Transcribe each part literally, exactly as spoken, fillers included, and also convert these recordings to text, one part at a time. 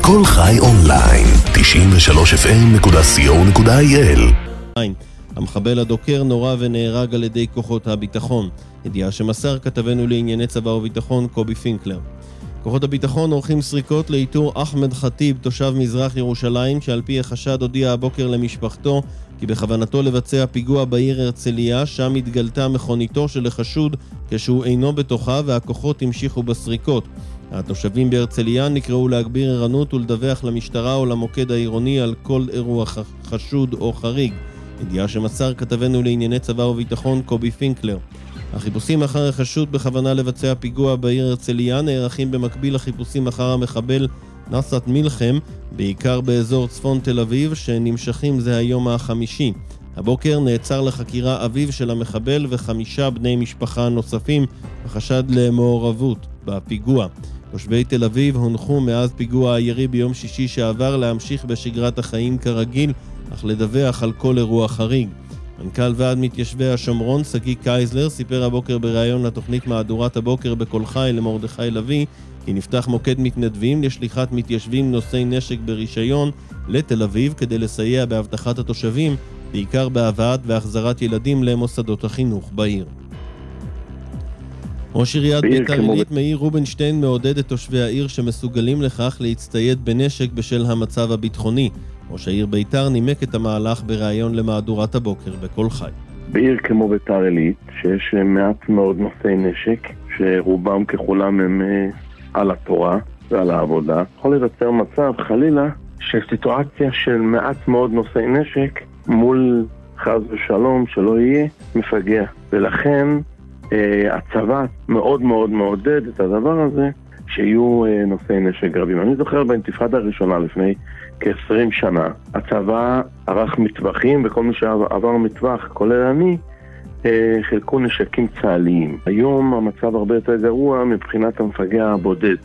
כל חי אונליין, תשעים ושלוש אף אם נקודה סי או נקודה איי אל. המחבל הדוקר נורה ונהרג על ידי כוחות הביטחון. ידיעה שמסר כתבנו לענייני צבא וביטחון קובי פינקלר. כוחות הביטחון עורכים סריקות לאיתור אחמד חטיב, תושב מזרח ירושלים, שעל פי החשד הודיע הבוקר למשפחתו כי בכוונתו לבצע פיגוע בעיר הרצליה, שם התגלתה מכוניתו של החשוד כשהוא אינו בתוכה, והכוחות המשיכו בסריקות. התושבים בהרצליה נקראו להגביר ערנות ולדווח למשטרה או למוקד העירוני על כל אירוע חשוד או חריג. ידיעה שמסר כתבנו לענייני צבא וביטחון קובי פינקלר. החיפושים אחר החשוד בכוונה לבצע פיגוע בעיר הרצליה נערכים במקביל לחיפושים אחר המחבל נסת מלחם, בעיקר באזור צפון תל אביב, שנמשכים זה היום החמישי. הבוקר נעצר לחקירה אביו של המחבל וחמישה בני משפחה נוספים בחשד למעורבות בפיגוע. תושבי תל אביב הונחו מאז פיגוע הירי ביום שישי שעבר להמשיך בשגרת החיים כרגיל, אך לדווח על כל אירוע חריג. מנכ"ל ועד מתיישבי השומרון, סגי קייזלר, סיפר הבוקר בראיון לתוכנית מהדורת הבוקר בכל חי למרדכי לוי, כי נפתח מוקד מתנדבים לשליחת מתיישבים נושאי נשק ברישיון לתל אביב כדי לסייע בהבטחת התושבים, בעיקר בהבאת והחזרת ילדים למוסדות החינוך בעיר. ראש עיריית ביתר עילית מאיר רובינשטיין מעודד את תושבי העיר שמסוגלים לכך להצטייד בנשק בשל המצב הביטחוני. ראש העיר ביתר נימק את המהלך בראיון למהדורת הבוקר בכל חי. בעיר כמו ביתר עילית, שיש מעט מאוד נושאי נשק, שרובם ככולם הם על התורה ועל העבודה, יכול לבצע מצב חלילה של סיטואציה של מעט מאוד נושאי נשק מול חס ושלום שלא יהיה מפגע. ולכן אה, הצבא מאוד מאוד מעודד את הדבר הזה שיהיו אה, נושאי נשק רבים. אני זוכר באינתיפאדה הראשונה לפני כ-עשרים שנה, הצבא ערך מטווחים, וכל מי שעבר מטווח, כולל אני, אה, חלקו נשקים צהליים. היום המצב הרבה יותר גרוע מבחינת המפגע הבודד.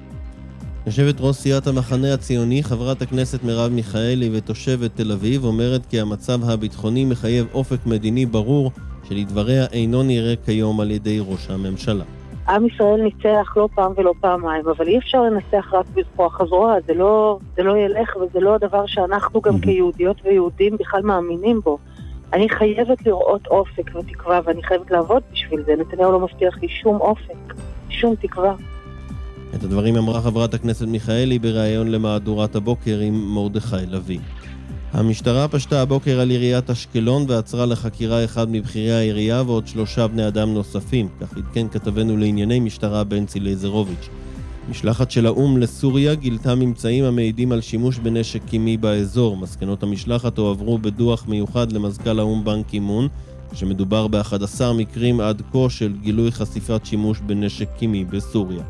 יושבת ראש סיעת המחנה הציוני, חברת הכנסת מרב מיכאלי ותושבת תל אביב, אומרת כי המצב הביטחוני מחייב אופק מדיני ברור, שלדבריה אינו נראה כיום על ידי ראש הממשלה. עם ישראל ניצח לא פעם ולא פעמיים, אבל אי אפשר לנצח רק בכוח הזרוע, זה לא, זה לא ילך, וזה לא הדבר שאנחנו גם כיהודיות ויהודים בכלל מאמינים בו. אני חייבת לראות אופק ותקווה, ואני חייבת לעבוד בשביל זה. נתניהו לא מבטיח לי שום אופק, שום תקווה. את הדברים אמרה חברת הכנסת מיכאלי בראיון למהדורת הבוקר עם מרדכי לוי. המשטרה פשטה הבוקר על עיריית אשקלון ועצרה לחקירה אחד מבחירי העירייה ועוד שלושה בני אדם נוספים, כך עדכן כתבנו לענייני משטרה בנצי לייזרוביץ'. משלחת של האום לסוריה גילתה ממצאים המעידים על שימוש בנשק קימי באזור. מסקנות המשלחת הועברו בדוח מיוחד למזכ"ל האום באן קי מון, שמדובר ב-אחד עשר מקרים עד כה של גילוי חשיפת שימוש בנשק קימי בסוריה.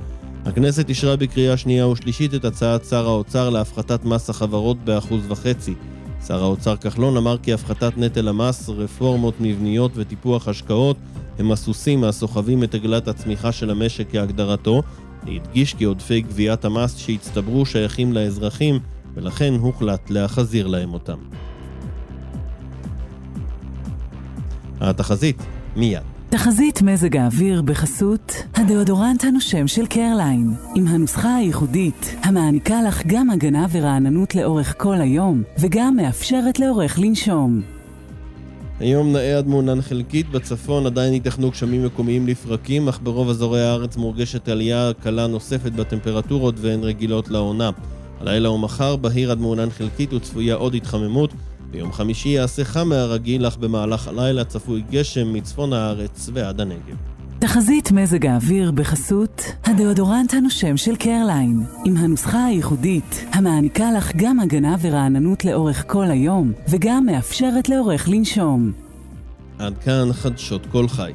הכנסת אישרה בקריאה שנייה ושלישית את הצעת שר האוצר להפחתת מס החברות באחוז וחצי. שר האוצר כחלון אמר כי הפחתת נטל המס, רפורמות מבניות וטיפוח השקעות הם הסוסים הסוחבים את עגלת הצמיחה של המשק כהגדרתו, והדגיש כי עודפי גביית המס שהצטברו שייכים לאזרחים, ולכן הוחלט להחזיר להם אותם. התחזית מיד. תחזית מזג האוויר בחסות הדאודורנט הנושם של קרליין, עם הנוסחה הייחודית המעניקה לך גם הגנה ורעננות לאורך כל היום, וגם מאפשרת לאורך לנשום. היום נאה עד מעונן חלקית, בצפון עדיין ייתכנו גשמים מקומיים לפרקים, אך ברוב אזורי הארץ מורגשת עלייה קלה נוספת בטמפרטורות והן רגילות לעונה. הלילה ומחר בהיר עד מעונן חלקית וצפויה עוד התחממות. ביום חמישי יעשה חם מהרגיל, אך במהלך הלילה צפוי גשם מצפון הארץ ועד הנגב. תחזית מזג האוויר בחסות הדאודורנט הנושם של קרליין, עם הנוסחה הייחודית המעניקה לך גם הגנה ורעננות לאורך כל היום, וגם מאפשרת לאורך לנשום. עד כאן חדשות כל חי.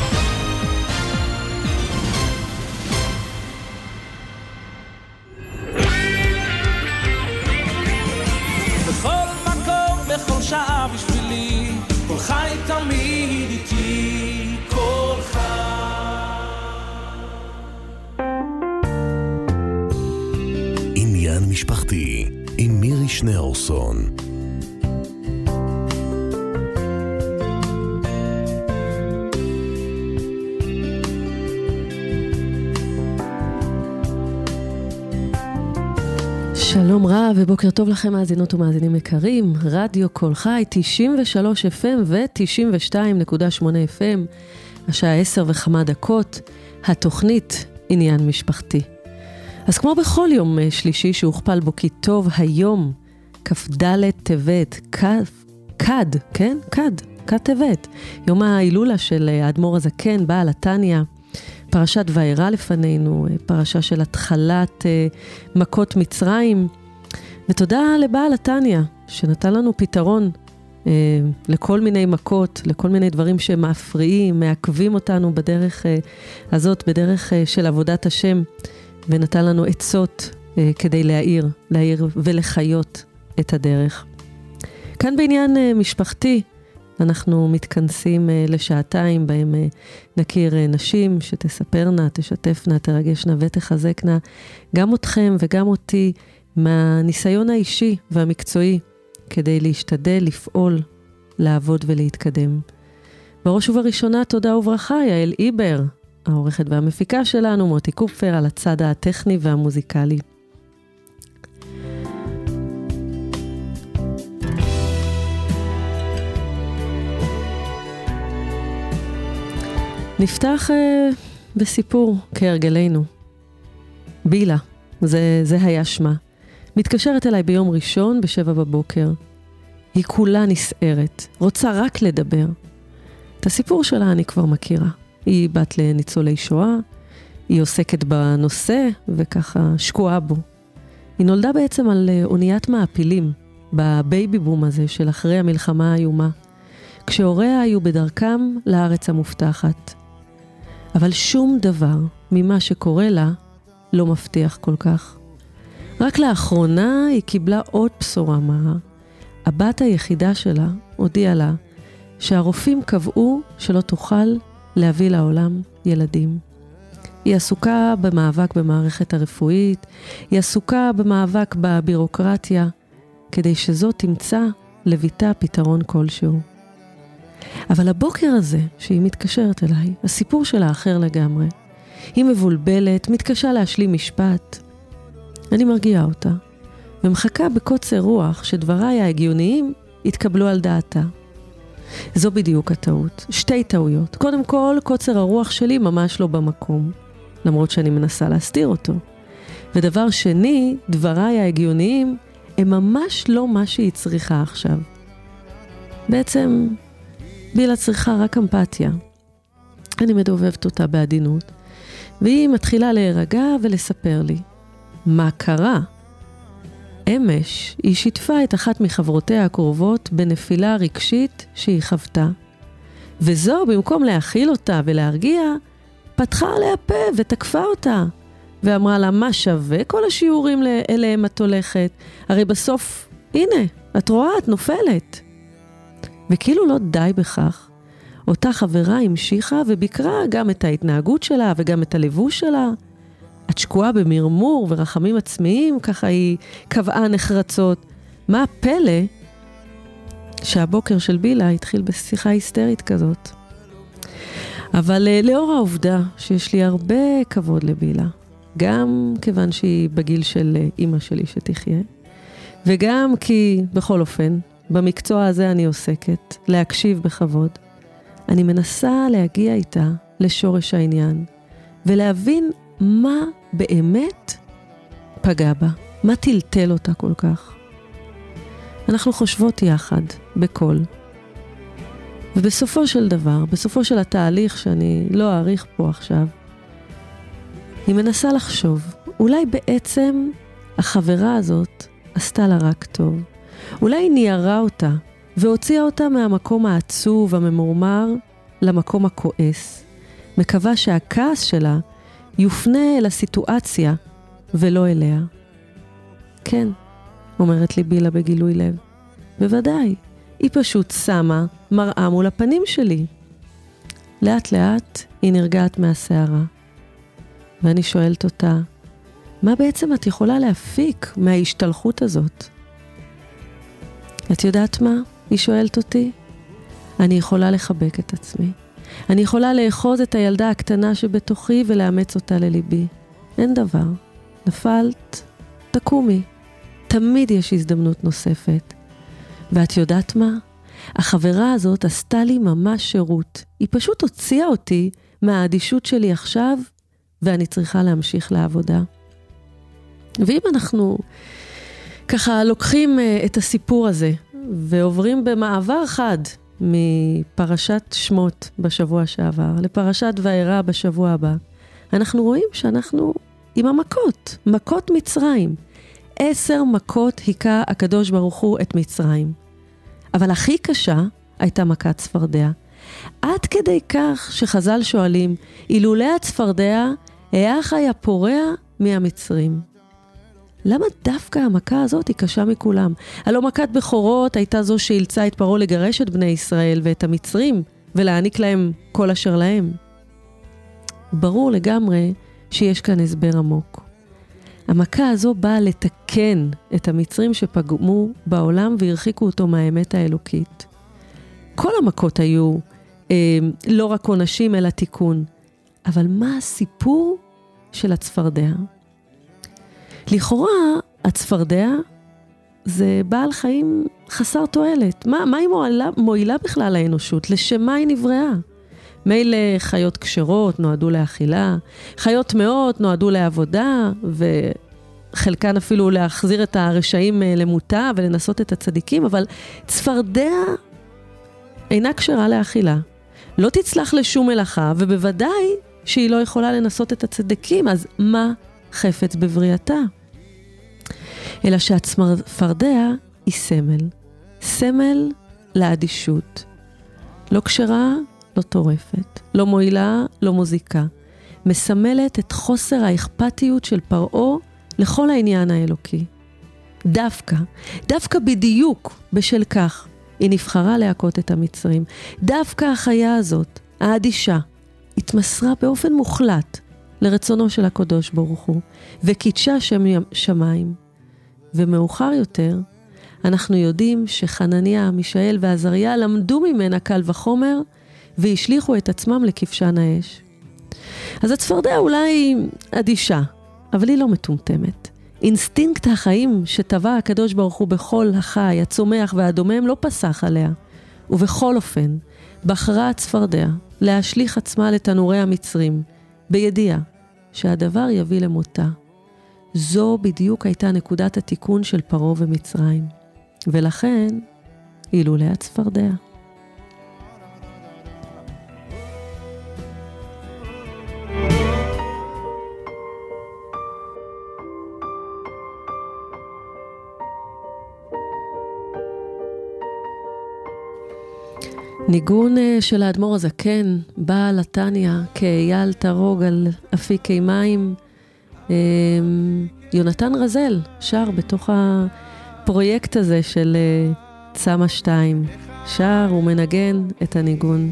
שעה בשבילי, כל חי תמיד איתי, כל חי. עניין משפחתי עם מירי שניאורסון. שלום רב ובוקר טוב לכם מאזינות ומאזינים יקרים, רדיו קול חי תשעים ושלוש אף אם ו-תשעים ושתיים נקודה שמונה אף אם, השעה עשר וכמה דקות, התוכנית עניין משפחתי. אז כמו בכל יום שלישי שהוכפל בו כי טוב היום, כ"ד טבת, כד, כן? כד, כד טבת, יום ההילולה של האדמו"ר הזקן, בעל התניא, פרשת וארא לפנינו, פרשה של התחלת מכות מצרים, ותודה לבעל התניא שנתן לנו פתרון אה, לכל מיני מכות, לכל מיני דברים שמאפריעים, מעכבים אותנו בדרך אה, הזאת, בדרך אה, של עבודת השם, ונתן לנו עצות אה, כדי להעיר, להעיר ולחיות את הדרך. כאן בעניין אה, משפחתי, אנחנו מתכנסים uh, לשעתיים בהם uh, נכיר uh, נשים שתספרנה, תשתפנה, תרגשנה ותחזקנה גם אתכם וגם אותי מהניסיון האישי והמקצועי כדי להשתדל, לפעול, לעבוד ולהתקדם. בראש ובראשונה תודה וברכה יעל איבר, העורכת והמפיקה שלנו, מוטי קופפר על הצד הטכני והמוזיקלי. נפתח uh, בסיפור כהרגלנו. בילה, זה, זה היה שמה. מתקשרת אליי ביום ראשון בשבע בבוקר. היא כולה נסערת, רוצה רק לדבר. את הסיפור שלה אני כבר מכירה. היא בת לניצולי שואה, היא עוסקת בנושא וככה שקועה בו. היא נולדה בעצם על אוניית מעפילים, בבייבי בום הזה של אחרי המלחמה האיומה, כשהוריה היו בדרכם לארץ המובטחת. אבל שום דבר ממה שקורה לה לא מבטיח כל כך. רק לאחרונה היא קיבלה עוד בשורה מרה. הבת היחידה שלה הודיעה לה שהרופאים קבעו שלא תוכל להביא לעולם ילדים. היא עסוקה במאבק במערכת הרפואית, היא עסוקה במאבק בבירוקרטיה, כדי שזו תמצא לביתה פתרון כלשהו. אבל הבוקר הזה שהיא מתקשרת אליי, הסיפור שלה אחר לגמרי. היא מבולבלת, מתקשה להשלים משפט. אני מרגיעה אותה, ומחכה בקוצר רוח שדבריי ההגיוניים יתקבלו על דעתה. זו בדיוק הטעות, שתי טעויות. קודם כל, קוצר הרוח שלי ממש לא במקום, למרות שאני מנסה להסתיר אותו. ודבר שני, דבריי ההגיוניים הם ממש לא מה שהיא צריכה עכשיו. בעצם בילה צריכה רק אמפתיה. אני מדובבת אותה בעדינות, והיא מתחילה להירגע ולספר לי. מה קרה? אמש היא שיתפה את אחת מחברותיה הקרובות בנפילה רגשית שהיא חוותה. וזו, במקום להכיל אותה ולהרגיע, פתחה עליה פה ותקפה אותה. ואמרה לה, מה שווה כל השיעורים אליהם את הולכת? הרי בסוף, הנה, את רואה, את נופלת. וכאילו לא די בכך, אותה חברה המשיכה וביקרה גם את ההתנהגות שלה וגם את הלבוש שלה. את שקועה במרמור ורחמים עצמיים, ככה היא קבעה נחרצות. מה הפלא שהבוקר של בילה התחיל בשיחה היסטרית כזאת? אבל לאור העובדה שיש לי הרבה כבוד לבילה, גם כיוון שהיא בגיל של אמא שלי שתחיה, וגם כי בכל אופן, במקצוע הזה אני עוסקת, להקשיב בכבוד. אני מנסה להגיע איתה לשורש העניין, ולהבין מה באמת פגע בה, מה טלטל אותה כל כך. אנחנו חושבות יחד, בכל. ובסופו של דבר, בסופו של התהליך שאני לא אעריך פה עכשיו, היא מנסה לחשוב, אולי בעצם החברה הזאת עשתה לה רק טוב. אולי היא ניירה אותה, והוציאה אותה מהמקום העצוב, הממורמר, למקום הכועס. מקווה שהכעס שלה יופנה אל הסיטואציה, ולא אליה. כן, אומרת לי בילה בגילוי לב. בוודאי, היא פשוט שמה מראה מול הפנים שלי. לאט לאט היא נרגעת מהשערה. ואני שואלת אותה, מה בעצם את יכולה להפיק מההשתלחות הזאת? את יודעת מה? היא שואלת אותי. אני יכולה לחבק את עצמי. אני יכולה לאחוז את הילדה הקטנה שבתוכי ולאמץ אותה לליבי. אין דבר. נפלת, תקומי. תמיד יש הזדמנות נוספת. ואת יודעת מה? החברה הזאת עשתה לי ממש שירות. היא פשוט הוציאה אותי מהאדישות שלי עכשיו, ואני צריכה להמשיך לעבודה. ואם אנחנו ככה לוקחים את הסיפור הזה, ועוברים במעבר חד מפרשת שמות בשבוע שעבר, לפרשת וארא בשבוע הבא, אנחנו רואים שאנחנו עם המכות, מכות מצרים. עשר מכות היכה הקדוש ברוך הוא את מצרים. אבל הכי קשה הייתה מכת צפרדע. עד כדי כך שחז"ל שואלים, אילולא הצפרדע, איך היה פורע מהמצרים? למה דווקא המכה הזאת היא קשה מכולם? הלא מכת בכורות הייתה זו שאילצה את פרעה לגרש את בני ישראל ואת המצרים, ולהעניק להם כל אשר להם. ברור לגמרי שיש כאן הסבר עמוק. המכה הזו באה לתקן את המצרים שפגמו בעולם והרחיקו אותו מהאמת האלוקית. כל המכות היו אה, לא רק עונשים אלא תיקון. אבל מה הסיפור של הצפרדע? לכאורה הצפרדע זה בעל חיים חסר תועלת. מה, מה היא מועילה, מועילה בכלל לאנושות? לשם מה היא נבראה? מילא חיות כשרות נועדו לאכילה, חיות טמאות נועדו לעבודה, וחלקן אפילו להחזיר את הרשעים למותה ולנסות את הצדיקים, אבל צפרדע אינה כשרה לאכילה. לא תצלח לשום מלאכה, ובוודאי שהיא לא יכולה לנסות את הצדיקים, אז מה חפץ בבריאתה? אלא שהצפרדע היא סמל. סמל לאדישות. לא כשרה, לא טורפת. לא מועילה, לא מוזיקה. מסמלת את חוסר האכפתיות של פרעה לכל העניין האלוקי. דווקא, דווקא בדיוק בשל כך, היא נבחרה להכות את המצרים. דווקא החיה הזאת, האדישה, התמסרה באופן מוחלט לרצונו של הקדוש ברוך הוא, וקידשה שם שמיים. ומאוחר יותר, אנחנו יודעים שחנניה, מישאל ועזריה למדו ממנה קל וחומר, והשליחו את עצמם לכבשן האש. אז הצפרדע אולי אדישה, אבל היא לא מטומטמת. אינסטינקט החיים שטבע הקדוש ברוך הוא בכל החי, הצומח והדומם לא פסח עליה. ובכל אופן, בחרה הצפרדע להשליך עצמה לתנורי המצרים, בידיעה שהדבר יביא למותה. זו בדיוק הייתה נקודת התיקון של פרעה ומצרים. ולכן, אילולא הצפרדע. ניגון של האדמו"ר הזקן, בעל התניא, כאייל תרוג על אפיקי מים, יונתן רזל שר בתוך הפרויקט הזה של צמא שתיים. שר ומנגן את הניגון.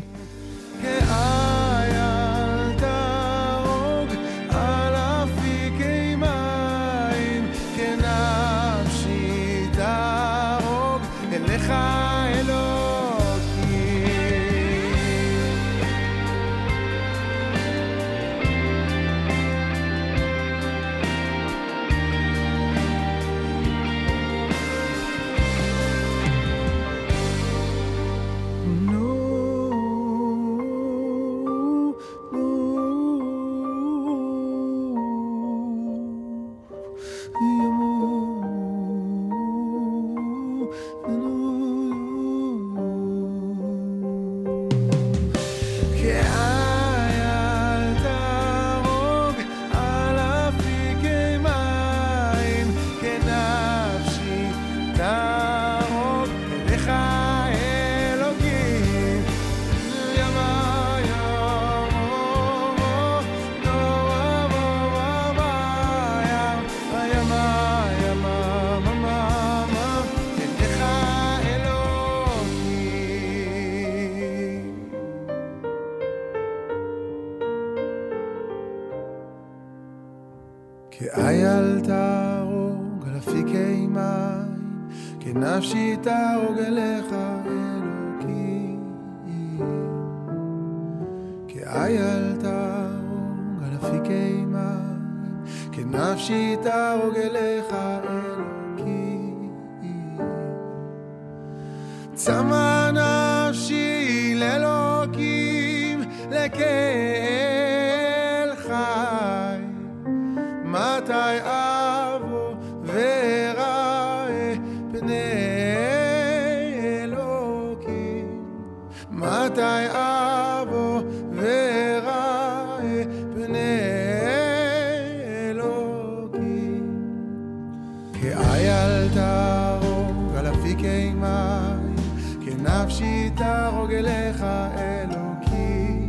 כאייל תרוג על אפיקי מים, כנפשי תרוג אליך אלוקים. כאייל תרוג על אפיקי מים, כנפשי תרוג אליך אלוקים. צמא נפשי לאלוקים לקהל חי מתי אבוא וראה פני אלוקים מתי אבוא וראה פני אלוקים כאייל תרוג על אפיקי מים כנפשי תרוג אליך אלוקים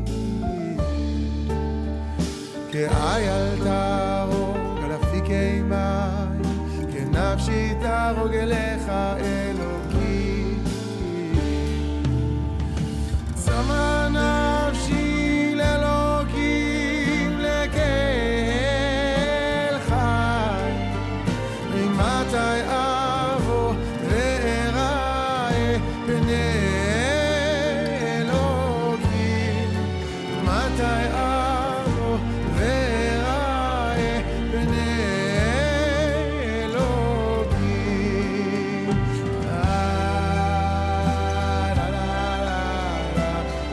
כאייל תרוג על אפיקי מים כנפשי תרוג אליך אלוקים צמא נפשי לאלוקים לקהל חי ממתי אבוא ואראה פני אלוקים מתי אבוא ואראה פני אלוקים לה לה לה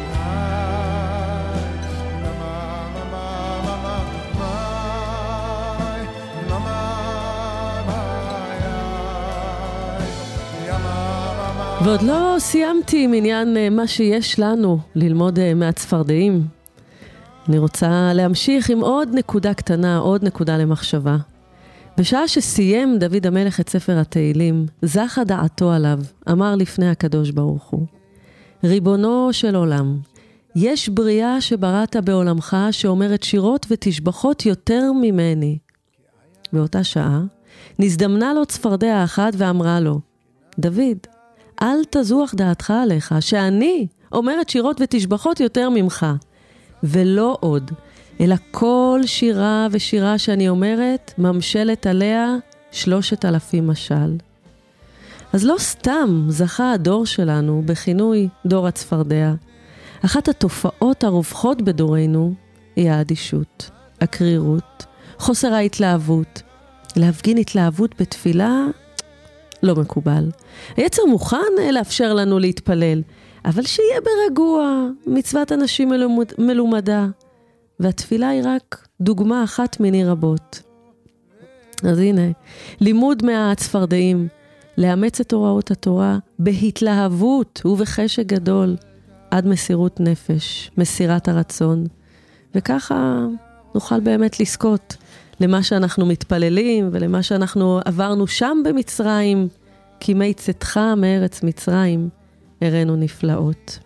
ועוד לא סיימתי עם עניין מה שיש לנו ללמוד מהצפרדעים. אני רוצה להמשיך עם עוד נקודה קטנה, עוד נקודה למחשבה. בשעה שסיים דוד המלך את ספר התהילים, זכה דעתו עליו, אמר לפני הקדוש ברוך הוא, ריבונו של עולם, יש בריאה שבראת בעולמך שאומרת שירות ותשבחות יותר ממני. באותה שעה נזדמנה לו צפרדע אחת ואמרה לו, דוד, אל תזוח דעתך עליך, שאני אומרת שירות ותשבחות יותר ממך. ולא עוד, אלא כל שירה ושירה שאני אומרת, ממשלת עליה שלושת אלפים משל. אז לא סתם זכה הדור שלנו בכינוי דור הצפרדע. אחת התופעות הרווחות בדורנו היא האדישות, הקרירות, חוסר ההתלהבות. להפגין התלהבות בתפילה לא מקובל. היצר מוכן לאפשר לנו להתפלל, אבל שיהיה ברגוע, מצוות אנשים מלומד, מלומדה. והתפילה היא רק דוגמה אחת מיני רבות. אז הנה, לימוד מהצפרדעים, לאמץ את הוראות התורה בהתלהבות ובחשק גדול, עד מסירות נפש, מסירת הרצון. וככה נוכל באמת לזכות למה שאנחנו מתפללים ולמה שאנחנו עברנו שם במצרים, כי מי צאתך מארץ מצרים, הראינו נפלאות.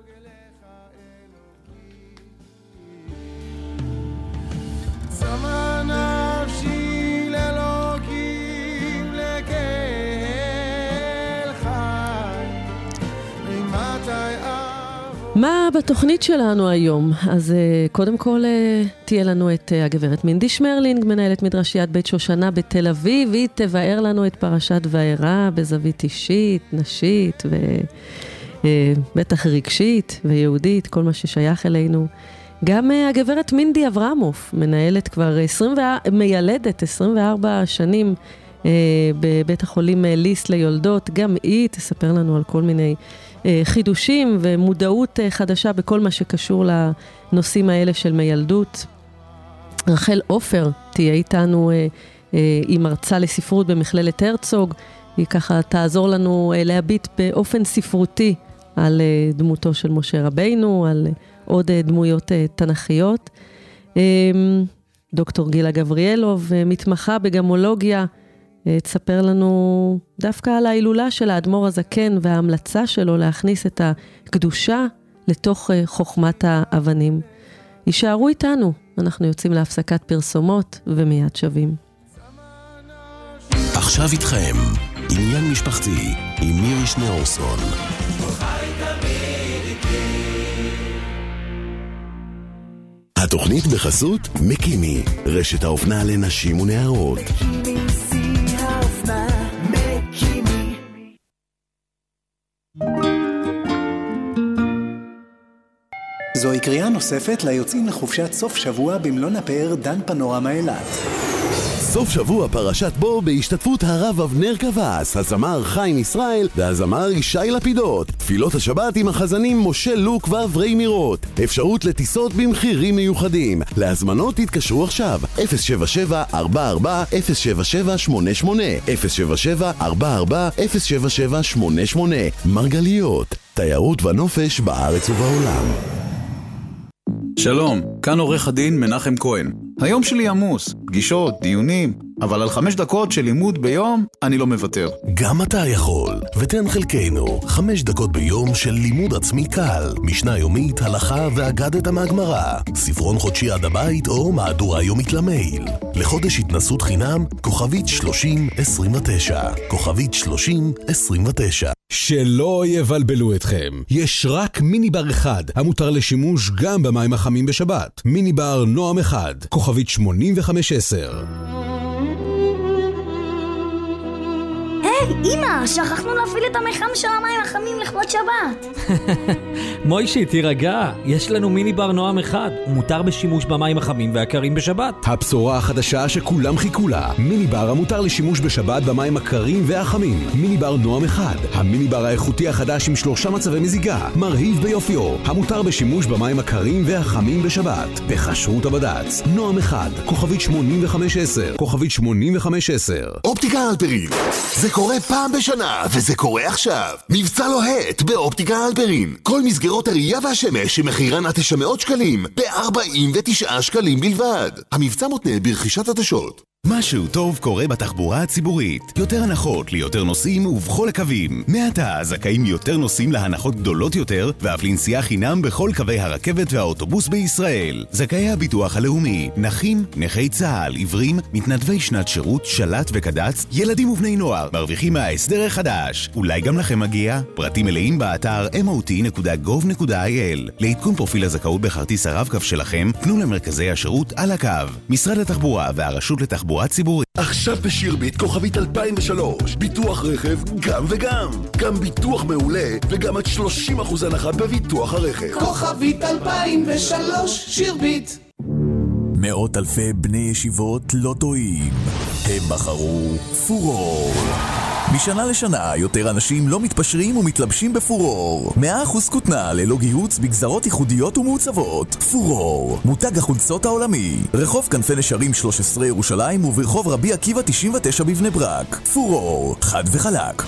מה בתוכנית שלנו היום? אז קודם כל תהיה לנו את הגברת מינדי שמרלינג, מנהלת מדרשיית בית שושנה בתל אביב, והיא תבאר לנו את פרשת וארא בזווית אישית, נשית ובטח רגשית ויהודית, כל מה ששייך אלינו. גם הגברת מינדי אברמוף, מנהלת כבר עשרים, מיילדת עשרים וארבע שנים בבית החולים ליס ליולדות, גם היא תספר לנו על כל מיני חידושים ומודעות חדשה בכל מה שקשור לנושאים האלה של מילדות. רחל אופר תהיה איתנו, היא מרצה לספרות במכללת הרצוג, היא ככה תעזור לנו להביט באופן ספרותי על דמותו של משה רבינו, על עוד דמויות תנכיות. דוקטור גילה גבריאלוב, מתמחה בגמולוגיה, תספר לנו דווקא על ההילולה של האדמו"ר הזקן וההמלצה שלו להכניס את הקדושה לתוך חוכמת האבנים. יישארו איתנו, אנחנו יוצאים להפסקת פרסומות ומיד שווים. עכשיו איתכם, עניין משפחתי עם מירי שניאורסון. התוכנית בחסות מקימי, רשת האופנה לנשים ונערות. זוהי קריאה נוספת ליוצאים לחופשת סוף שבוע במלון הפאר דן פנורמה אילת. סוף שבוע פרשת בו בהשתתפות הרב אבנר קבס, הזמר חיים ישראל והזמר ישי לפידות. תפילות השבת עם החזנים משה לוק ואברי מירות. אפשרות לטיסות במחירים מיוחדים. להזמנות תתקשרו עכשיו אפס שבע שבע ארבע ארבע אפס שבע שבע שמונה שמונה אפס שבע שבע ארבע ארבע אפס שבע שבע שמונה שמונה. מרגליות, תיירות ונופש בארץ ובעולם. שלום, כאן עורך הדין מנחם כהן. היום שלי עמוס, פגישות, דיונים, אבל על חמש דקות של לימוד ביום אני לא מוותר. גם אתה יכול, ותן חלקנו חמש דקות ביום של לימוד עצמי קל, משנה יומית, הלכה ואגדת מהגמרא, ספרון חודשי עד הבית או מהדורה יומית למייל. לחודש התנסות חינם, כוכבית שלושים עשרים ותשע, כוכבית שלושים עשרים ותשע. שלא יבלבלו אתכם, יש רק מיני בר אחד המותר לשימוש גם במים החמים בשבת. מיני בר נועם אחד, כוכבית שמונים וחמש עשר. היי, אמא, שכחנו להפעיל את המחם של המים החמים לכבוד שבת. מוישי, תירגע, יש לנו מיני בר נועם אחד, הוא מותר בשימוש במים החמים והקרים בשבת. הבשורה החדשה שכולם חיכו לה, מיני בר המותר לשימוש בשבת במים הקרים והחמים. מיני בר נועם אחד, המיני בר האיכותי החדש עם שלושה מצבי מזיגה, מרהיב ביופיו, המותר בשימוש במים הקרים והחמים בשבת. בכשרות הבד"ץ, נועם אחד, כוכבית שמונים וחמש עשר, כוכבית שמונים וחמש עשר. אופטיקה אלפרין, זה קורה פעם בשנה, וזה קורה עכשיו. מבצע לוהט באופטיקה אלפרין. כל מסגרות הראייה והשמש שמחירן עד תשע מאות שקלים, ב-ארבעים ותשעה שקלים בלבד. המבצע מותנה ברכישת עדשות. משהו טוב קורה בתחבורה הציבורית. יותר הנחות ליותר נוסעים ובכל הקווים. מעתה זכאים יותר נוסעים להנחות גדולות יותר, ואף לנסיעה חינם בכל קווי הרכבת והאוטובוס בישראל. זכאי הביטוח הלאומי, נכים, נכי צה"ל, עיוורים, מתנדבי שנת שירות, שלט וקד"צ, ילדים ובני נוער, מרוויחים מההסדר החדש. אולי גם לכם מגיע? פרטים מלאים באתר אם או טי נקודה גוב נקודה איי אל. לעדכון פרופיל הזכאות בכרטיס הרב-קו שלכם, פנו למרכזי השירות על הקו. משרד התחבורה והרשות לתחבורה ציבורית. עכשיו בשירביט כוכבית אלפיים ושלוש, ביטוח רכב גם וגם, גם ביטוח מעולה וגם עד שלושים אחוז הנחה בביטוח הרכב. כוכבית אלפיים ושלוש, שירביט. מאות אלפי בני ישיבות לא טועים, הם בחרו פורור. משנה לשנה יותר אנשים לא מתפשרים ומתלבשים בפורור. מאה אחוז כותנה ללא גיהוץ בגזרות ייחודיות ומעוצבות. פורור, מותג החולצות העולמי. רחוב כנפי נשרים שלוש עשרה ירושלים וברחוב רבי עקיבא תשעים ותשע בבני ברק. פורור, חד וחלק.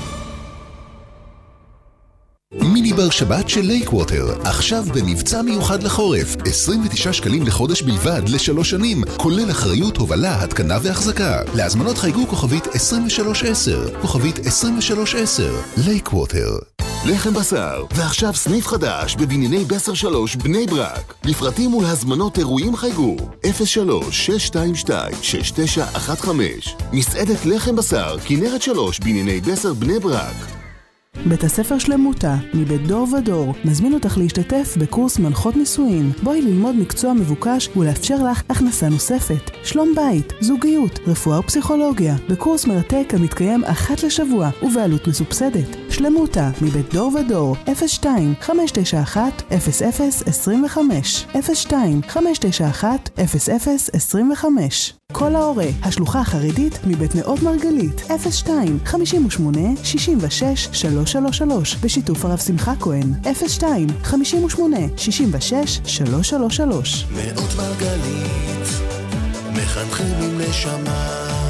מיני בר שבת של לייקווטר, עכשיו במבצע מיוחד לחורף, עשרים ותשעה שקלים לחודש בלבד לשלוש שנים, כולל אחריות, הובלה, התקנה והחזקה. להזמנות חייגו כוכבית עשרים ושלוש עשר, כוכבית עשרים ושלוש עשר, לייקווטר. לחם בשר, ועכשיו סניף חדש בבנייני בסר שלוש בני ברק. לפרטים ולהזמנות אירועים חייגו אפס שלוש שש שתיים שתיים שש תשע אחת חמש. מסעדת לחם בשר, כנרת שלוש בנייני בסר בני ברק. בית הספר שלמותה, מבית דור ודור, מזמין אותך להשתתף בקורס מנחות נישואין. בואי ללמוד מקצוע מבוקש ולאפשר לך הכנסה נוספת. שלום בית, זוגיות, רפואה ופסיכולוגיה. בקורס מרתק המתקיים אחת לשבוע ובעלות מסובסדת. שלמותה, מבית דור ודור, אפס שתיים חמש תשע אחת אפס אפס עשרים וחמש אפס שתיים חמש תשע אחת אפס אפס עשרים וחמש. כל ההורה, השלוחה החרדית מבית נאות מרגלית, אפס שתיים חמש שמונה שש שש שלוש שלוש שלוש, בשיתוף הרב שמחה כהן, אפס שתיים חמש שמונה שש שש שלוש שלוש שלוש. נאות מרגלית, מחנכים עם נשמה.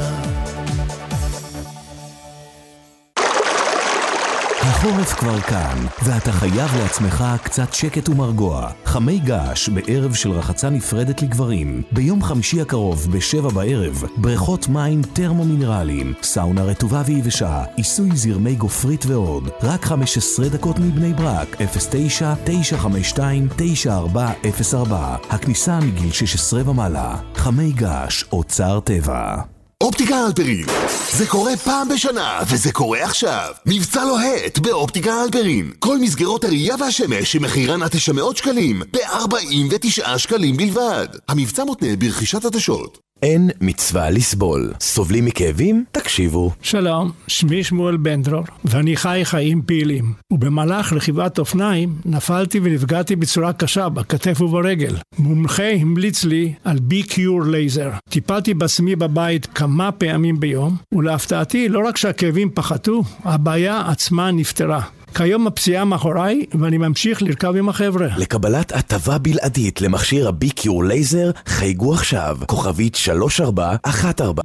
החורף כבר כאן, ואתה חייב לעצמך קצת שקט ומרגוע. חמי געש בערב של רחצה נפרדת לגברים. ביום חמישי הקרוב בשבע בערב, בריכות מים טרמו-מינרליים, סאונה רטובה ויבשה, עיסוי זרמי גופרית ועוד. רק חמש עשרה דקות מבני ברק, אפס תשע תשע חמש שתיים תשע ארבע אפס ארבע. הכניסה מגיל שש עשרה ומעלה. חמי געש, אוצר טבע. אופטיקה אלפרין, זה קורה פעם בשנה, וזה קורה עכשיו. מבצע לוהט באופטיקה אלפרין. כל מסגרות הראייה והשמש שמחירן עד תשע מאות שקלים, ב-ארבעים ותשעה שקלים בלבד. המבצע מותנה ברכישת עדשות. אין מצווה לסבול. סובלים מכאבים? תקשיבו. שלום, שמי שמואל בן דרור, ואני חי חיים פעילים. ובמהלך רכיבת אופניים נפלתי ונפגעתי בצורה קשה בכתף וברגל. מומחה המליץ לי על בי-קיור לייזר. טיפלתי בעצמי בבית כמה פעמים ביום, ולהפתעתי לא רק שהכאבים פחתו, הבעיה עצמה נפתרה. כיום הפציעה מאחוריי, ואני ממשיך לרכב עם החבר'ה. לקבלת הטבה בלעדית למכשיר הבי-קיור לייזר, חייגו עכשיו, כוכבית שלוש ארבע אחת ארבע.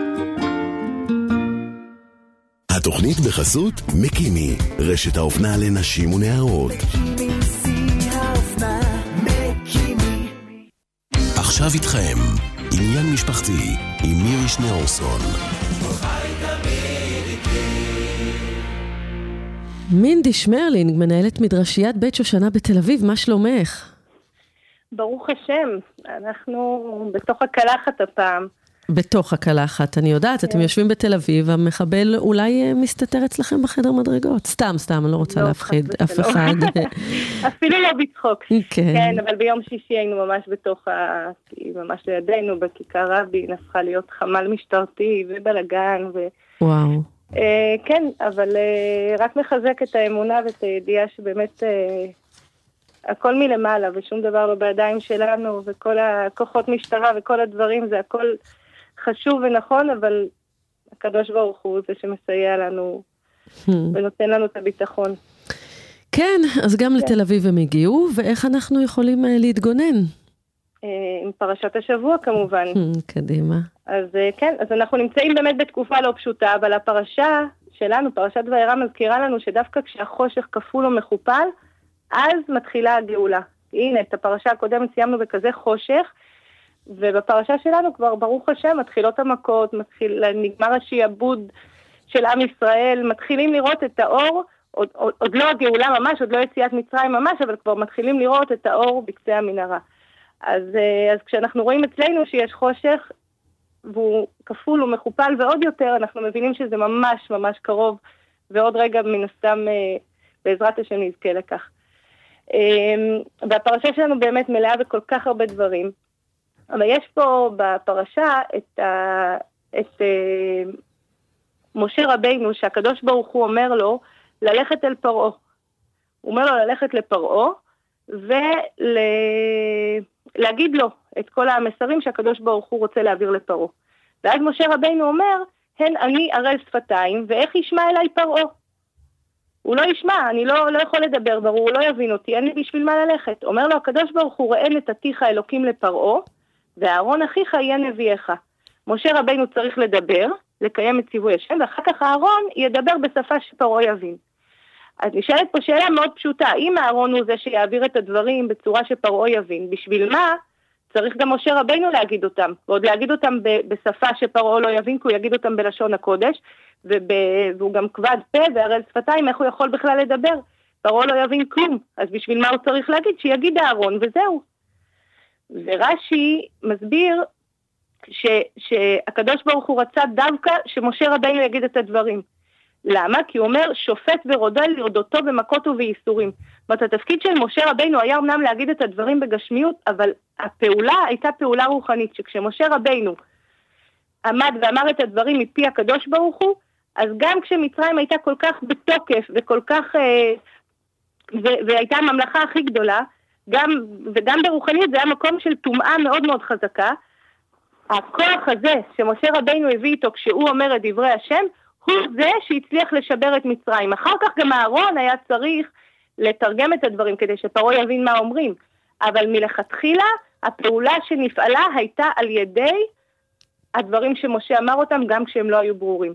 התוכנית בחסות מקימי, רשת האופנה לנשים ונערות. עכשיו איתכם, עניין משפחתי, עם מירי שניאורסון. מינדי שמרלינג, מנהלת מדרשיית בית שושנה בתל אביב, מה שלומך? ברוך השם, אנחנו בתוך הקלחת הפעם. בתוך הקלחת, אני יודעת, אתם יושבים בתל אביב, המחבל אולי מסתתר אצלכם בחדר מדרגות. סתם, סתם, אני לא רוצה להפחיד אף אחד. אפילו לא בצחוק. כן. כן, אבל ביום שישי היינו ממש בתוך, ממש לידינו, בכיכר רבין, הפכה להיות חמ"ל משטרתי ובלגן. וואו. כן, אבל רק מחזק את האמונה ואת הידיעה שבאמת הכל מלמעלה ושום דבר לא בידיים שלנו, וכל הכוחות משטרה וכל הדברים, זה הכל חשוב ונכון, אבל הקדוש ברוך הוא זה שמסייע לנו ונותן לנו את הביטחון. כן, אז גם לתל אביב הם הגיעו, ואיך אנחנו יכולים להתגונן? עם פרשת השבוע כמובן. קדימה. אז כן, אז אנחנו נמצאים באמת בתקופה לא פשוטה, אבל הפרשה שלנו, פרשת וירא, מזכירה לנו שדווקא כשהחושך כפול או מכופל, אז מתחילה הגאולה. הנה, את הפרשה הקודמת סיימנו בכזה חושך, ובפרשה שלנו כבר ברוך השם מתחילות המכות, מתחיל, נגמר השיעבוד של עם ישראל, מתחילים לראות את האור, עוד, עוד, עוד לא הגאולה ממש, עוד לא יציאת מצרים ממש, אבל כבר מתחילים לראות את האור בקצה המנהרה. אז, אז כשאנחנו רואים אצלנו שיש חושך, והוא כפול ומכופל ועוד יותר, אנחנו מבינים שזה ממש ממש קרוב, ועוד רגע מן הסתם בעזרת השם נזכה לכך. והפרשה שלנו באמת מלאה בכל כך הרבה דברים, אבל יש פה בפרשה את, ה, את משה רבינו, שהקדוש ברוך הוא אומר לו ללכת אל פרעה. הוא אומר לו ללכת לפרעה, ולהגיד לו את כל המסרים שהקדוש ברוך הוא רוצה להעביר לפרעה. ואז משה רבינו אומר, הן אני ערל שפתיים, ואיך ישמע אליי פרעה? הוא לא ישמע, אני לא, לא יכול לדבר ברור, הוא לא יבין אותי, אין לי בשביל מה ללכת. אומר לו הקדוש ברוך הוא, ראה נתתיך אלוקים לפרעה, ואהרון אחיך יהיה נביאך. משה רבינו צריך לדבר, לקיים את ציווי השם, ואחר כך אהרון ידבר בשפה שפרעה יבין. אז נשאלת פה שאלה מאוד פשוטה, אם אהרון הוא זה שיעביר את הדברים בצורה שפרעה יבין, בשביל מה צריך גם משה רבינו להגיד אותם, ועוד להגיד אותם בשפה שפרעה לא יבין, כי הוא יגיד אותם בלשון הקודש, והוא גם כבד פה וערל שפתיים, איך הוא יכול בכלל לדבר? פרעה לא יבין כלום, אז בשביל מה הוא צריך להגיד? שיגיד אהרון וזהו. ורש"י מסביר ש, שהקדוש ברוך הוא רצה דווקא שמשה רבינו יגיד את הדברים. למה? כי הוא אומר, שופט ורודל לרדותו במכות ובייסורים. זאת אומרת, התפקיד של משה רבינו היה אמנם להגיד את הדברים בגשמיות, אבל הפעולה הייתה פעולה רוחנית, שכשמשה רבינו עמד ואמר את הדברים מפי הקדוש ברוך הוא, אז גם כשמצרים הייתה כל כך בתוקף וכל כך, ו- והייתה הממלכה הכי גדולה, גם, וגם ברוחנית זה היה מקום של טומאה מאוד מאוד חזקה, הכוח הזה שמשה רבינו הביא איתו כשהוא אומר את דברי השם, הוא זה שהצליח לשבר את מצרים. אחר כך גם אהרון היה צריך לתרגם את הדברים כדי שפרעה יבין מה אומרים. אבל מלכתחילה הפעולה שנפעלה הייתה על ידי הדברים שמשה אמר אותם גם כשהם לא היו ברורים.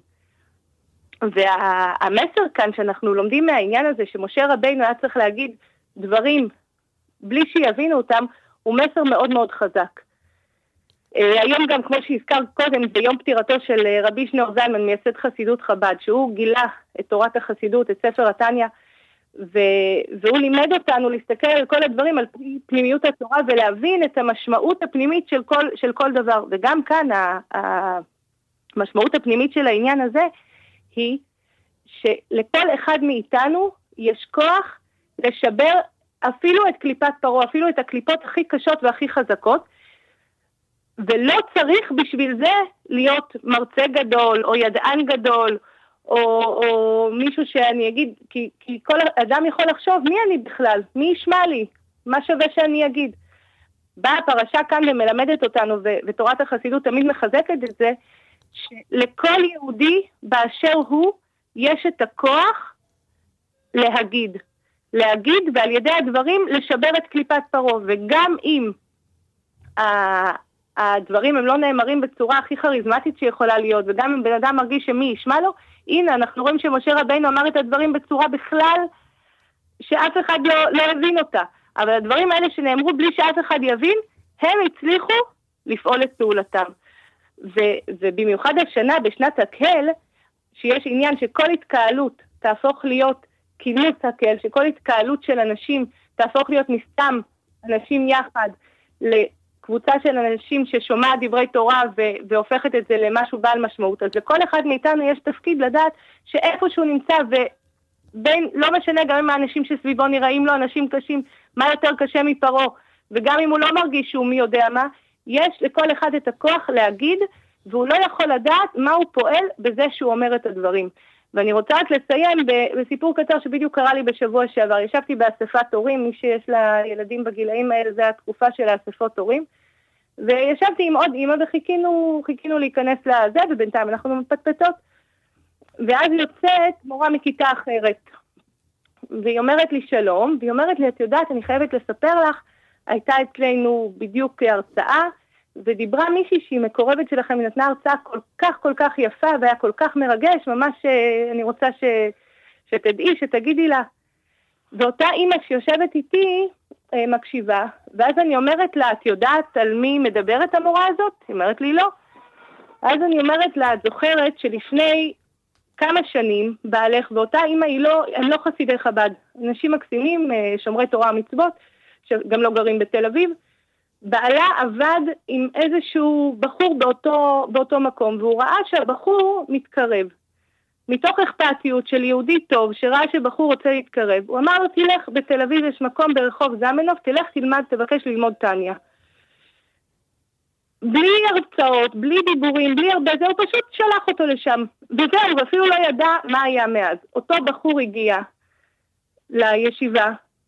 והמסר כאן שאנחנו לומדים מהעניין הזה שמשה רבינו היה צריך להגיד דברים בלי שיבינו אותם, הוא מסר מאוד מאוד חזק. היום גם כמו שהזכר קודם, זה יום פטירתו של רבי שניאור זלמן, מייסד חסידות חב"ד, שהוא גילה את תורת החסידות, את ספר התניא, והוא לימד אותנו להסתכל על כל הדברים, על פנימיות התורה, ולהבין את המשמעות הפנימית של כל, של כל דבר. וגם כאן המשמעות הפנימית של העניין הזה, היא שלכל אחד מאיתנו יש כוח לשבר אפילו את קליפת פרעה, אפילו את הקליפות הכי קשות והכי חזקות, ולא צריך בשביל זה להיות מרצה גדול, או ידען גדול, או, או מישהו שאני אגיד, כי, כי כל אדם יכול לחשוב, מי אני בכלל? מי ישמע לי? מה שווה שאני אגיד? באה הפרשה כאן ומלמדת אותנו, ו- ותורת החסידות תמיד מחזקת את זה, שלכל יהודי באשר הוא, יש את הכוח להגיד. להגיד, ועל ידי הדברים לשבר את קליפת פרעה, וגם אם הדברים הם לא נאמרים בצורה הכי כריזמטית שיכולה להיות, וגם אם בן אדם מרגיש שמי ישמע לו, הנה, אנחנו רואים שמשה רבינו אמר את הדברים בצורה בכלל שאף אחד לא, לא הבין אותה. אבל הדברים האלה שנאמרו בלי שאף אחד יבין, הם הצליחו לפעול את פעולתם. ו- ובמיוחד השנה, בשנת הקהל, שיש עניין שכל התקהלות תהפוך להיות כינוס הקהל, שכל התקהלות של אנשים תהפוך להיות מסתם אנשים יחד לקבוצה של אנשים ששומעת דברי תורה ו- והופכת את זה למשהו בעל משמעות. אז לכל אחד מאיתנו יש תפקיד לדעת שאיפה שהוא נמצא, ובין, לא משנה גם אם האנשים שסביבו נראים לו אנשים קשים, מה יותר קשה מפרעה, וגם אם הוא לא מרגיש שהוא מי יודע מה, יש לכל אחד את הכוח להגיד, והוא לא יכול לדעת מה הוא פועל בזה שהוא אומר את הדברים. ואני רוצה רק לסיים בסיפור קצר שבדיוק קרה לי בשבוע שעבר. ישבתי באספת הורים, מי שיש לה ילדים בגילאים האלה, זה התקופה של האספות הורים, וישבתי עם עוד אמא וחיכינו חיכינו להיכנס לזה, ובינתיים אנחנו מפטפטות, ואז יוצאת מורה מכיתה אחרת, והיא אומרת לי שלום, והיא אומרת לי, את יודעת, אני חייבת לספר לך, הייתה אצלנו בדיוק הרצאה, ודיברה מישהי שהיא מקורבת שלכם, היא נתנה הרצאה כל כך כל כך יפה, והיה כל כך מרגש, ממש אני רוצה ש... שתדעי, שתגידי לה. ואותה אימא שיושבת איתי מקשיבה, ואז אני אומרת לה, את יודעת על מי מדברת המורה הזאת? היא אומרת לי לא. אז אני אומרת לה, את זוכרת שלפני כמה שנים בעלך, ואותה אימא היא לא, הם לא חסידי חב"ד, אנשים מקסימים, שומרי תורה ומצוות, שגם לא גרים בתל אביב, בעלה עבד עם איזשהו בחור באותו, באותו מקום, והוא ראה שהבחור מתקרב. מתוך אכפתיות של יהודי טוב, שראה שבחור רוצה להתקרב, הוא אמר לו, תלך בתל אביב, יש מקום ברחוב זמנוף, תלך תלמד, תבקש ללמוד טניה. בלי הרצאות, בלי דיבורים, בלי הרבה, זה הוא פשוט שלח אותו לשם. וזהו, ואפילו לא ידע מה היה מאז. אותו בחור הגיע לישיבה,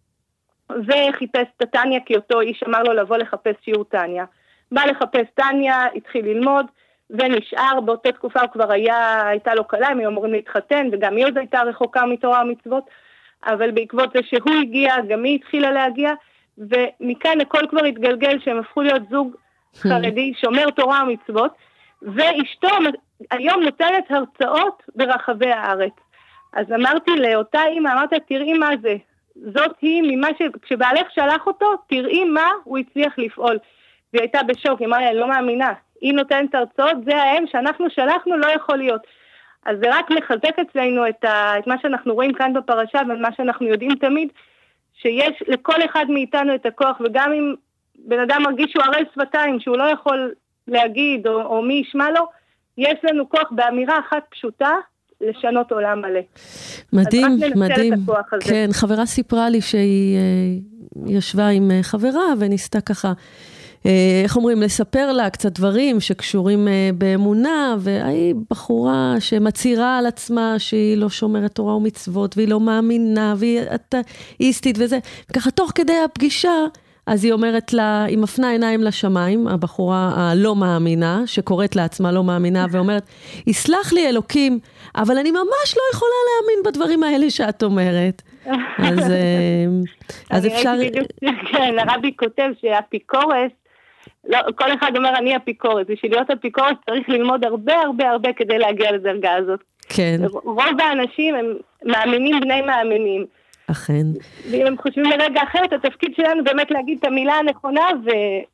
וחיפש את טניה, כי אותו איש אמר לו לבוא לחפש שיעור טניה. בא לחפש טניה, התחיל ללמוד, ונשאר, באותה תקופה הוא כבר היה, הייתה לו קלה, הם היו אמורים להתחתן, וגם היא עוד הייתה רחוקה מתורה ומצוות, אבל בעקבות זה שהוא הגיע, גם היא התחילה להגיע, ומכאן הכל כבר התגלגל, שהם הפכו להיות זוג חרדי, שומר תורה ומצוות, ואשתו היום נותנת הרצאות ברחבי הארץ. אז אמרתי לאותה אמא, אמרתי, תראי מה זה, זאת היא ממה ש... כשבעלך שלח אותו, תראי מה הוא הצליח לפעול. והיא הייתה בשוק, היא אמרה לי, אני לא מאמינה, היא נותנת הרצאות, זה ההם שאנחנו שלחנו, לא יכול להיות. אז זה רק מחזק אצלנו את, ה... את מה שאנחנו רואים כאן בפרשה, ומה שאנחנו יודעים תמיד, שיש לכל אחד מאיתנו את הכוח, וגם אם בן אדם מרגיש שהוא ערל שפתיים, שהוא לא יכול להגיד, או, או מי ישמע לו, יש לנו כוח באמירה אחת פשוטה, לשנות עולם מלא. מדהים, מדהים. כן, חברה סיפרה לי שהיא ישבה עם חברה וניסתה ככה, איך אומרים, לספר לה קצת דברים שקשורים באמונה, והיא בחורה שמצהירה על עצמה שהיא לא שומרת תורה ומצוות, והיא לא מאמינה, והיא אתאיסטית וזה. וככה תוך כדי הפגישה, אז היא אומרת לה, היא מפנה עיניים לשמיים, הבחורה הלא מאמינה, שקוראת לעצמה לא מאמינה, ואומרת, יסלח לי אלוקים, אבל אני ממש לא יכולה להאמין בדברים האלה שאת אומרת. אז, אז אפשר... כן, הרבי כותב שהאפיקורס, לא, כל אחד אומר, אני אפיקורס, בשביל להיות אפיקורס צריך ללמוד הרבה הרבה הרבה כדי להגיע לדרגה הזאת. כן. רוב האנשים הם מאמינים בני מאמינים. אכן. ואם הם חושבים לרגע אחרת, התפקיד שלנו באמת להגיד את המילה הנכונה ו...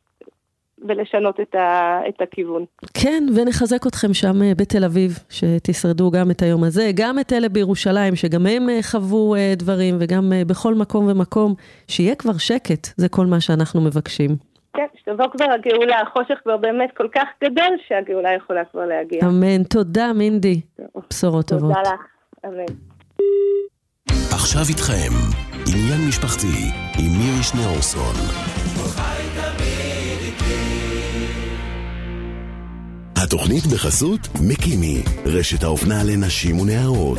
ולשנות את, ה... את הכיוון. כן, ונחזק אתכם שם בתל אביב, שתשרדו גם את היום הזה, גם את אלה בירושלים, שגם הם חוו דברים, וגם בכל מקום ומקום, שיהיה כבר שקט, זה כל מה שאנחנו מבקשים. כן, שתבוא כבר הגאולה, החושך כבר באמת כל כך גדול, שהגאולה יכולה כבר להגיע. אמן, תודה מינדי, בשורות טובות. תודה לך, אמן. עכשיו איתכם, עניין משפחתי, עם מירי שניאורסון. התוכנית בחסות מקימי, רשת האופנה לנשים ונערות.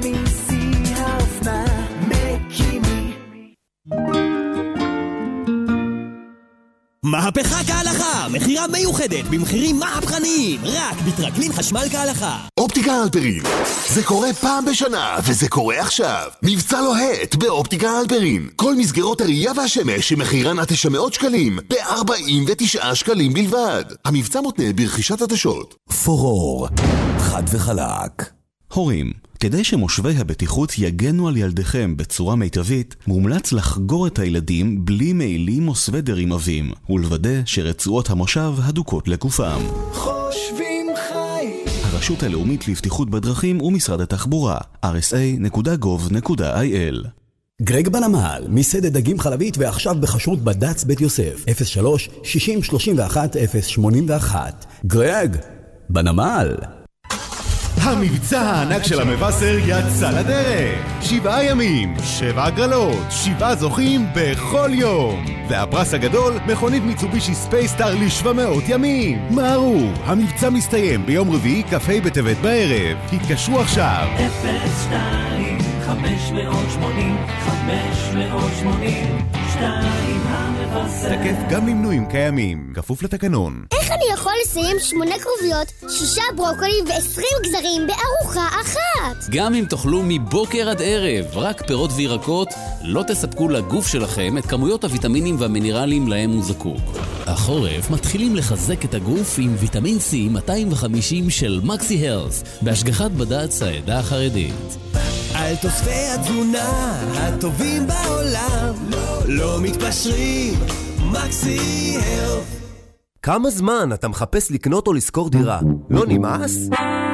מהפכה כהלכה, מחירה מיוחדת במחירים מהפכניים, רק בטרקלין חשמל כהלכה. אופטיקה הלפרין, זה קורה פעם בשנה וזה קורה עכשיו. מבצע לוהט באופטיקה הלפרין, כל מסגרות הראייה והשמש שמחירן עד תשע מאות שקלים ב-ארבעים ותשעה שקלים בלבד. המבצע מותנה ברכישת עדשות. פורור, חד וחלק. הורים, כדי שמושבי הבטיחות יגנו על ילדיכם בצורה מיטבית, מומלץ לחגור את הילדים בלי מעילים או סוודרים עבים, ולוודא שרצועות המושב הדוקות לגופם. חושבים חיים. הרשות הלאומית לבטיחות בדרכים ומשרד התחבורה, אר אס איי נקודה גוב נקודה איי אל. גרג בנמל, מסעדת דגים חלבית ועכשיו בחשרות בד"ץ בית יוסף, אפס שלוש שישים שלושים ואחת אפס שמונים ואחת. גרג, בנמל. המבצע הענק של המבשר יצא לדרך. שבעה ימים, שבע הגרלות, שבעה זוכים בכל יום. והפרס הגדול, מכונית מיצובישי ספייסטאר ל-שבע מאות ימים. מהרו, המבצע מסתיים ביום רביעי כ"ה בטבת בערב. התקשרו עכשיו. אפס שתיים חמש מאות שמונים חמש מאות שמונים שתיים המבשר. תקף גם למנויים קיימים, כפוף לתקנון. איך אני יכול לסיים שמונה כרוביות, שישה ברוקולים ועשרים גזרים בארוחה אחת? גם אם תאכלו מבוקר עד ערב רק פירות וירקות, לא תספקו לגוף שלכם את כמויות הוויטמינים והמינרלים להם הוא זקוק. החורף מתחילים לחזק את הגוף עם ויטמין סי מאתיים וחמישים של מקסי הרס, בהשגחת בד"ץ העדה החרדית. על תוספי התזונה הטובים בעולם, לא, לא מתפשרים, מקסי הרס. כמה זמן אתה מחפש לקנות או לשכור דירה? לא נמאס?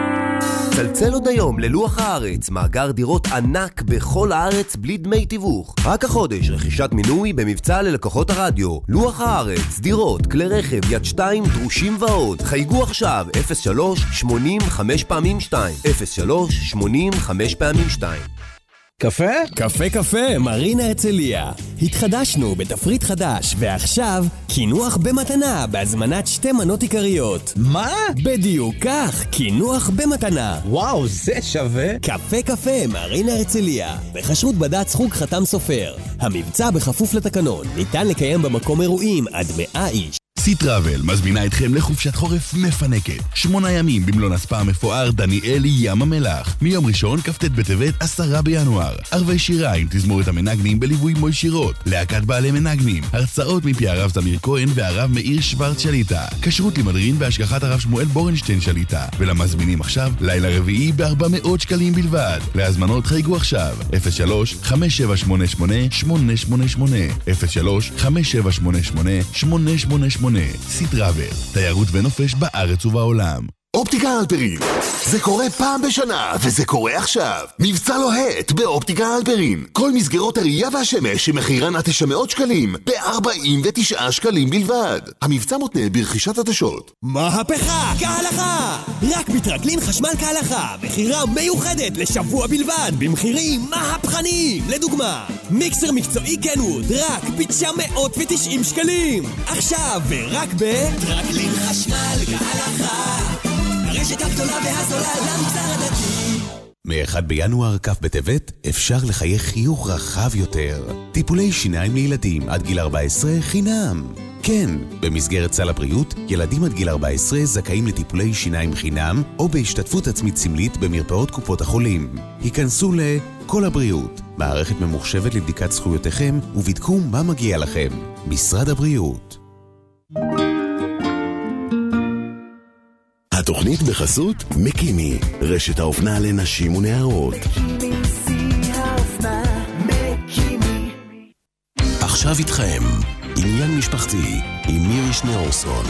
צלצל עוד היום ללוח הארץ, מאגר דירות ענק בכל הארץ בלי דמי תיווך. רק החודש רכישת מינוי במבצע ללקוחות הרדיו. לוח הארץ, דירות, כלי רכב, יד שתיים, דרושים ועוד. חייגו עכשיו אפס שלוש שמונים חמש פעמים שתיים אפס שלוש שמונים חמש פעמים שתיים. קפה? קפה קפה, מרינה הרצליה. התחדשנו בתפריט חדש, ועכשיו קינוח במתנה בהזמנת שתי מנות עיקריות. מה? בדיוק כך, קינוח במתנה. וואו, זה שווה. קפה קפה, מרינה הרצליה. בחשרות בד"ץ חוג חתם סופר. המבצע בכפוף לתקנון, ניתן לקיים במקום אירועים עד מאה איש. סי טראבל מזמינה אתכם לחופשת חורף מפנקת. שמונה ימים במלון הספא המפואר דניאלי ים המלח. מיום ראשון כ"ט בטבת עשרה בינואר. ערבי שירה עם תזמורת המנגנים בליווי מוי שירות. להקת בעלי מנגנים. הרצאות מפי הרב זמיר כהן והרב מאיר שוורץ שליטה. כשרות למדרין בהשגחת הרב שמואל בורנשטיין שליטה. ולמזמינים עכשיו לילה רביעי ב-ארבע מאות שקלים בלבד. להזמנות חייגו עכשיו אפס שלוש חמש שבע שמונה שמונה שמונה שמונה שמונה אפס שלוש חמש שבע שמונה שמונה שמונה שמונה שמונה. סי טראבל, תיירות ונופש בארץ ובעולם. אופטיקה הלפרין, זה קורה פעם בשנה וזה קורה עכשיו. מבצע לוהט באופטיקה הלפרין, כל מסגרות הראייה והשמש שמחירן עד תשע מאות שקלים ב-ארבעים ותשעה שקלים בלבד. המבצע מותנה ברכישת עדשות. מהפכה כהלכה, רק בטרקלין חשמל כהלכה, מחירה מיוחדת לשבוע בלבד במחירים מהפכניים. לדוגמה, מיקסר מקצועי קנווד רק ב-תשע מאות ותשעים שקלים עכשיו, ורק בטרקלין חשמל כהלכה, הרשת הגדולה והזולה למגזר הדתי. מ-אחד בינואר כ' בטבת אפשר לחייך חיוך רחב יותר. טיפולי שיניים לילדים עד גיל ארבע עשרה חינם. כן, במסגרת סל הבריאות, ילדים עד גיל ארבע עשרה זכאים לטיפולי שיניים חינם או בהשתתפות עצמית סמלית במרפאות קופות החולים. היכנסו לכל הבריאות, מערכת ממוחשבת לבדיקת זכויותיכם ובדקו מה מגיע לכם. משרד הבריאות. התוכנית בחסות מקימי, רשת האופנה לנשים ונערות. עכשיו איתכם, עניין משפחתי עם מירי שניאורסון.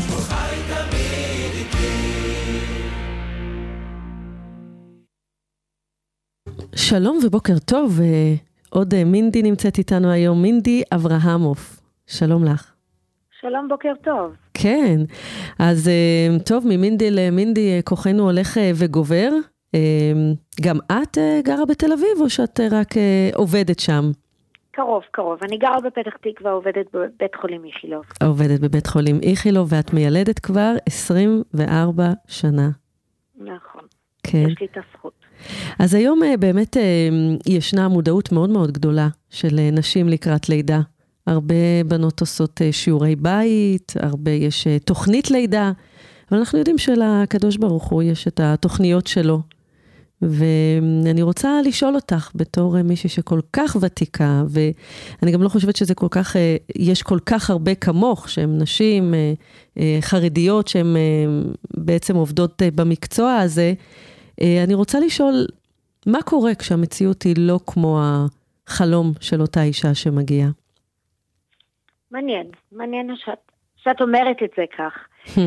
שלום ובוקר טוב, עוד מינדי נמצאת איתנו היום, מינדי אברהמוף. שלום לך. שלום, בוקר טוב. כן, אז טוב, ממינדי למינדי כוחנו הולך וגובר. גם את גרה בתל אביב או שאת רק עובדת שם? קרוב, קרוב. אני גרה בפתח תקווה, עובדת בבית חולים איכילוב. עובדת בבית חולים איכילוב, ואת מיילדת כבר עשרים וארבע שנה. נכון. כן. יש לי את הזכות. אז היום באמת ישנה מודעות מאוד מאוד גדולה של נשים לקראת לידה. הרבה בנות עושות שיעורי בית, הרבה יש תוכנית לידה, אבל אנחנו יודעים שלקדוש ברוך הוא יש את התוכניות שלו. ואני רוצה לשאול אותך בתור מישהי שכל כך ותיקה, ואני גם לא חושבת שזה כל כך, יש כל כך הרבה כמוך, שהן נשים חרדיות, שהן בעצם עובדות במקצוע הזה. אני רוצה לשאול, מה קורה כשהמציאות היא לא כמו החלום של אותה אישה שמגיעה? מעניין, מעניין שאת, שאת אומרת את זה כך.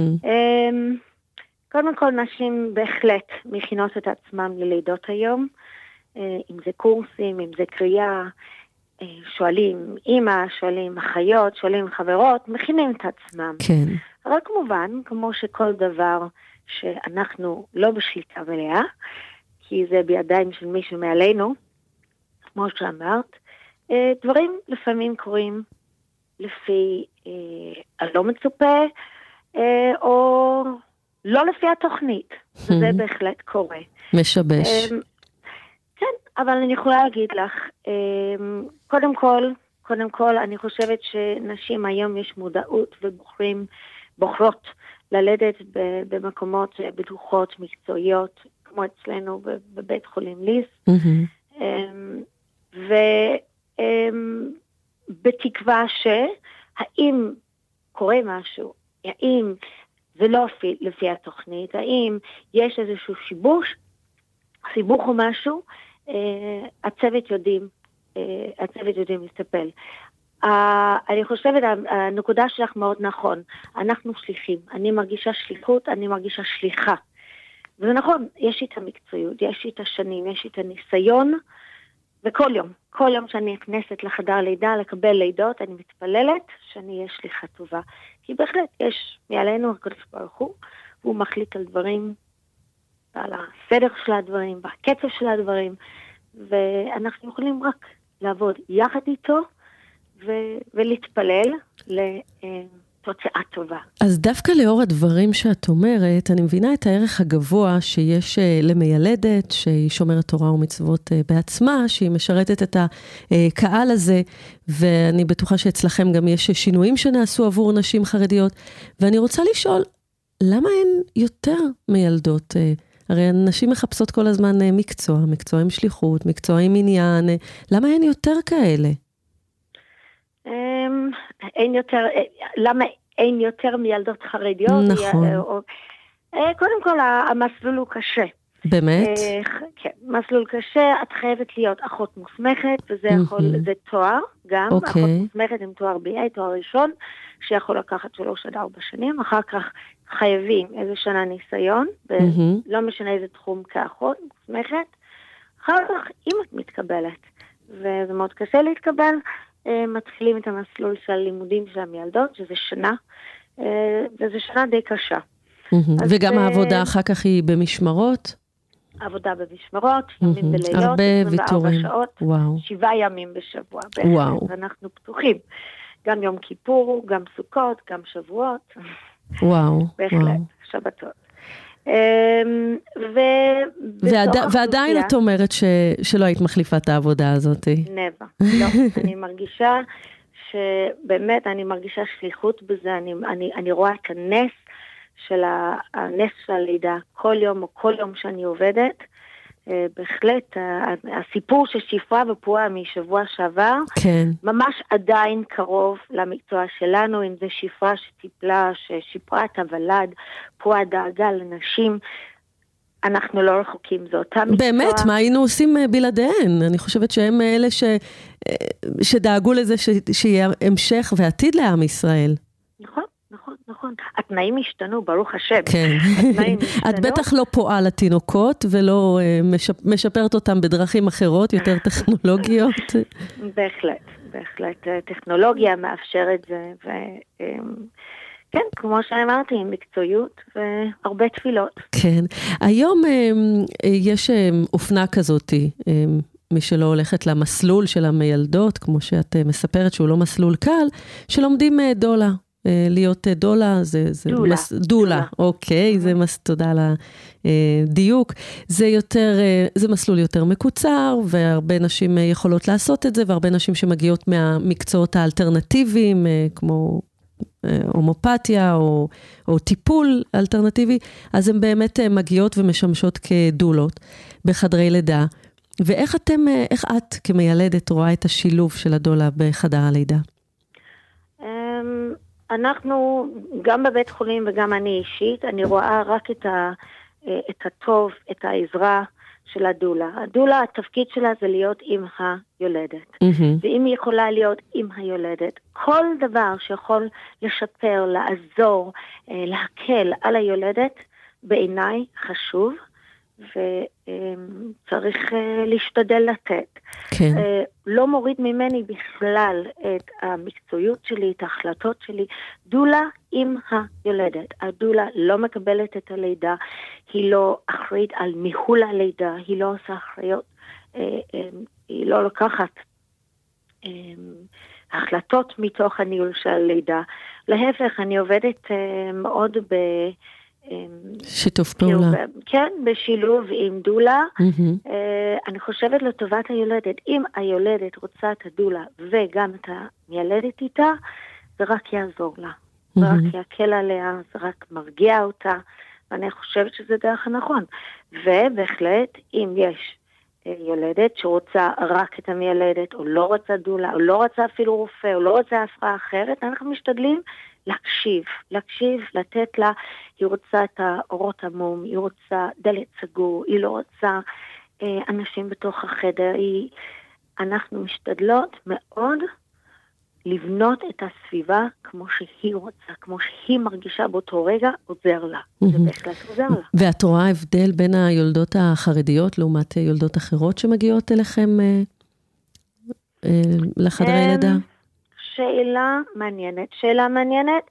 קודם כל, נשים בהחלט מכינות את עצמם ללידות היום, אם זה קורסים, אם זה קריאה, שואלים אמא, שואלים אחיות, שואלים חברות, מכינים את עצמם. כן. אבל כמובן, כמו שכל דבר שאנחנו לא בשליטה מלאה, כי זה בידיים של מישהו מעלינו, כמו שאמרת, דברים לפעמים קורים לפי הלא מצופה, או לא לפי התוכנית. זה בהחלט קורה. משבש. כן, אבל אני יכולה להגיד לך, קודם כל, קודם כל, אני חושבת שנשים היום יש מודעות ובוחרים, בוחרות ללדת במקומות בטוחות, מקצועיות, כמו אצלנו בבית חולים ליס. ובתקווה שהאם קורה משהו, האם זה לא לפי התוכנית, האם יש איזשהו שיבוש, סיבוך או משהו, הצוות יודעים, הצוות יודעים לטפל. אני חושבת, הנקודה שלך מאוד נכון, אנחנו שליחים, אני מרגישה שליחות, אני מרגישה שליחה. וזה נכון, יש לי את המקצועיות, יש לי את השנים, יש לי את הניסיון, וכל יום, כל יום שאני נכנסת לחדר לידה, לקבל לידות, אני מתפללת שאני אהיה שליחה טובה. כי בהחלט יש מעלינו הקדוש ברוך הוא, והוא מחליט על דברים, על הסדר של הדברים, בקצב של הדברים, ואנחנו יכולים רק לעבוד יחד איתו, ו- ולהתפלל לתוצאה טובה. אז דווקא לאור הדברים שאת אומרת, אני מבינה את הערך הגבוה שיש למיילדת, שהיא שומרת תורה ומצוות בעצמה, שהיא משרתת את הקהל הזה, ואני בטוחה שאצלכם גם יש שינויים שנעשו עבור נשים חרדיות, ואני רוצה לשאול, למה הן יותר מיילדות? הרי נשים מחפשות כל הזמן מקצוע, מקצוע עם שליחות, מקצוע עם עניין, למה הן יותר כאלה? אין יותר, למה אין יותר מילדות חרדיות? נכון. קודם כל, המסלול הוא קשה. באמת? כן, מסלול קשה, את חייבת להיות אחות מוסמכת, וזה יכול, זה תואר גם, אחות מוסמכת עם תואר בי איי, תואר ראשון, שיכול לקחת שלוש עד ארבע שנים, אחר כך חייבים איזה שנה ניסיון, ולא משנה איזה תחום כאחות מוסמכת, אחר כך אם את מתקבלת, וזה מאוד קשה להתקבל, מתחילים את המסלול של הלימודים של המילדות, שזה שנה, וזה שנה די קשה. וגם העבודה אחר כך היא במשמרות? עבודה במשמרות, ימים בלילות, הרבה ויתורים. שעות, שבעה ימים בשבוע. וואו. ואנחנו פתוחים. גם יום כיפור, גם סוכות, גם שבועות. וואו. בהחלט, שבתות. ועדיין את אומרת שלא היית מחליפה את העבודה הזאת. נבע, לא. אני מרגישה שבאמת אני מרגישה שליחות בזה, אני רואה את הנס של הנס של הלידה כל יום או כל יום שאני עובדת. בהחלט, הסיפור של שפרה ופועה משבוע שעבר, כן. ממש עדיין קרוב למקצוע שלנו, אם זה שפרה שטיפלה, ששיפרה את הוולד, פועה דאגה לנשים, אנחנו לא רחוקים, זה אותה מקצוע. באמת, מה היינו עושים בלעדיהן? אני חושבת שהם אלה ש... שדאגו לזה ש... שיהיה המשך ועתיד לעם ישראל. נכון. נכון, נכון. התנאים השתנו, ברוך השם. כן. את בטח לא פועל לתינוקות, ולא משפרת אותם בדרכים אחרות, יותר טכנולוגיות. בהחלט, בהחלט. טכנולוגיה מאפשרת זה, וכן, כמו שאמרתי, עם מקצועיות והרבה תפילות. כן. היום יש אופנה כזאת, מי שלא הולכת למסלול של המיילדות, כמו שאת מספרת שהוא לא מסלול קל, שלומדים דולה. להיות דולה, זה, זה דולה. מס, דולה, אוקיי, זה מס, תודה על הדיוק. זה יותר, זה מסלול יותר מקוצר, והרבה נשים יכולות לעשות את זה, והרבה נשים שמגיעות מהמקצועות האלטרנטיביים, כמו הומופתיה או, או טיפול אלטרנטיבי, אז הן באמת מגיעות ומשמשות כדולות בחדרי לידה. ואיך אתם, איך את כמיילדת רואה את השילוב של הדולה בחדר הלידה? אנחנו, גם בבית חולים וגם אני אישית, אני רואה רק את, ה, את הטוב, את העזרה של הדולה. הדולה, התפקיד שלה זה להיות עם היולדת. Mm-hmm. ואם היא יכולה להיות עם היולדת, כל דבר שיכול לשפר, לעזור, להקל על היולדת, בעיניי חשוב, וצריך להשתדל לתת. כן. לא מוריד ממני בכלל את המקצועיות שלי, את ההחלטות שלי. דולה עם היולדת. הדולה לא מקבלת את הלידה, היא לא אחראית על ניהול הלידה, היא לא עושה אחריות, היא לא לוקחת החלטות מתוך הניהול של הלידה. להפך, אני עובדת מאוד ב... שיתוף פעולה. כן, בשילוב עם דולה. Mm-hmm. אני חושבת לטובת היולדת. אם היולדת רוצה את הדולה וגם את המיילדת איתה, זה רק יעזור לה. Mm-hmm. זה רק יקל עליה, זה רק מרגיע אותה, ואני חושבת שזה דרך הנכון. ובהחלט, אם יש יולדת שרוצה רק את המיילדת, או לא רוצה דולה, או לא רוצה אפילו רופא, או לא רוצה הפרעה אחרת, אנחנו משתדלים להקשיב, להקשיב, לתת לה, היא רוצה את האורות המום, היא רוצה דלת סגור, היא לא רוצה אה, אנשים בתוך החדר, היא, אנחנו משתדלות מאוד לבנות את הסביבה כמו שהיא רוצה, כמו שהיא מרגישה באותו רגע, עוזר לה. Mm-hmm. זה בהחלט עוזר לה. ואת רואה הבדל בין היולדות החרדיות לעומת יולדות אחרות שמגיעות אליכם אה, אה, לחדרי לידה? שאלה מעניינת, שאלה מעניינת.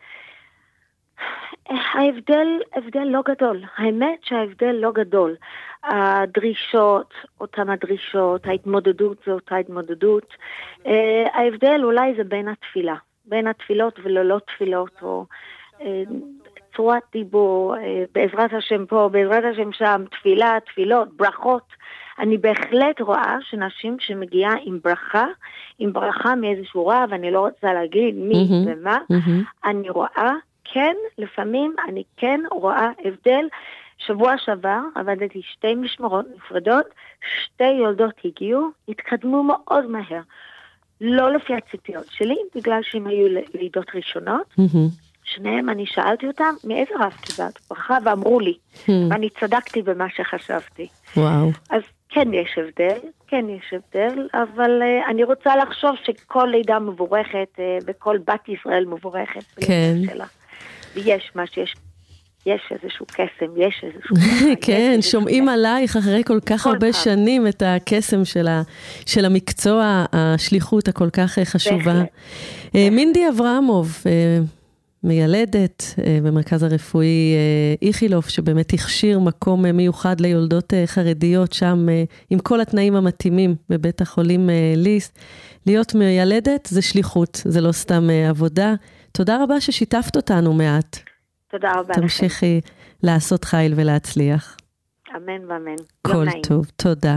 ההבדל, הבדל לא גדול. האמת שההבדל לא גדול. הדרישות, אותם הדרישות, ההתמודדות זה אותה התמודדות. ההבדל אולי זה בין התפילה. בין התפילות וללא תפילות, או צורת דיבור, בעזרת השם פה, בעזרת השם שם, תפילה, תפילות, ברכות. אני בהחלט רואה שנשים שמגיעה עם ברכה, עם ברכה מאיזשהו רב, אני לא רוצה להגיד מי mm-hmm, ומה, mm-hmm. אני רואה, כן, לפעמים אני כן רואה הבדל. שבוע שעבר עבדתי שתי משמרות נפרדות, שתי יולדות הגיעו, התקדמו מאוד מהר. לא לפי הציפיות שלי, בגלל שהן היו לידות ראשונות. Mm-hmm. שניהם אני שאלתי אותם, מאיזה רב קיבלת ברכה? ואמרו לי, hmm. ואני צדקתי במה שחשבתי. וואו. אז כן יש הבדל, כן יש הבדל, אבל uh, אני רוצה לחשוב שכל לידה מבורכת, uh, וכל בת ישראל מבורכת. כן. שלה. ויש מה שיש, יש איזשהו קסם, יש איזשהו... כן, שומעים עלייך אחרי כל כך הרבה שנים את הקסם של, ה, של המקצוע, השליחות הכל כך חשובה. Uh, מינדי אברהמוב, uh, מיילדת במרכז הרפואי איכילוב, שבאמת הכשיר מקום מיוחד ליולדות חרדיות שם, עם כל התנאים המתאימים בבית החולים ליס. להיות מיילדת זה שליחות, זה לא סתם עבודה. תודה רבה ששיתפת אותנו מעט. תודה רבה לכם. תמשיכי לעשות חיל ולהצליח. אמן ואמן. כל טוב, תודה.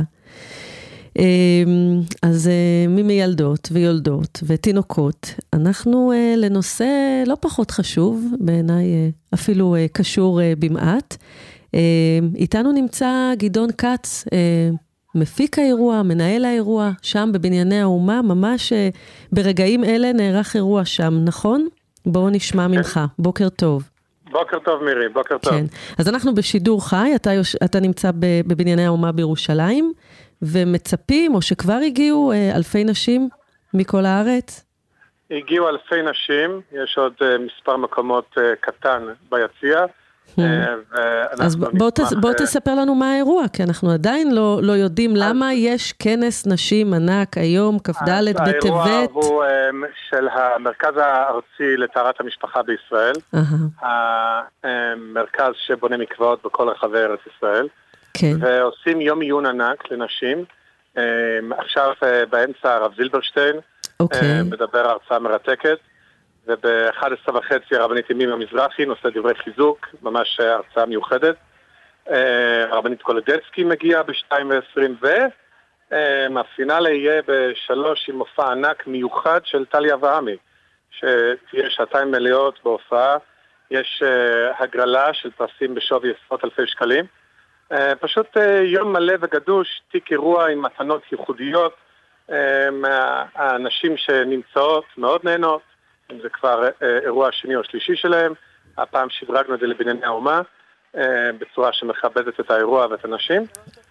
אז ממיילדות ויולדות ותינוקות, אנחנו לנושא לא פחות חשוב, בעיניי אפילו קשור במעט. איתנו נמצא גדעון כץ, מפיק האירוע, מנהל האירוע, שם בבנייני האומה, ממש ברגעים אלה נערך אירוע שם, נכון? בואו נשמע ממך, בוקר טוב. בוקר טוב מירי, בוקר טוב. כן, אז אנחנו בשידור חי, אתה, אתה נמצא בבנייני האומה בירושלים, ומצפים, או שכבר הגיעו אלפי נשים מכל הארץ? הגיעו אלפי נשים, יש עוד מספר מקומות קטן ביציע. אז בוא, תס, בוא תספר לנו מה האירוע, כי אנחנו עדיין לא, לא יודעים למה יש כנס נשים ענק היום, כ"ד בטבת. האירוע הוא של המרכז הארצי לטהרת המשפחה בישראל, המרכז שבונה מקוואות בכל רחבי ארץ ישראל. כן. ועושים יום עיון ענק לנשים, עכשיו באמצע הרב זילברשטיין, אוקיי. מדבר הרצאה מרתקת, וב-אחת עשרה וחצי הרבנית ימימה מזרחי, נושא דברי חיזוק, ממש הרצאה מיוחדת. הרבנית קולדצקי מגיעה ב-שתיים ועשרים, והפינאלה יהיה בשלוש עם מופע ענק מיוחד של טליה אברהמי, שתהיה שעתיים מלאות בהופעה. יש הגרלה של פרסים בשווי עשרות אלפי שקלים. פשוט יום מלא וגדוש, תיק אירוע עם מתנות ייחודיות, מהאנשים שנמצאות מאוד נהנות, אם זה כבר אירוע שני או שלישי שלהם. הפעם שדרגנו את זה לבנייני האומה, בצורה שמכבדת את האירוע ואת הנשים,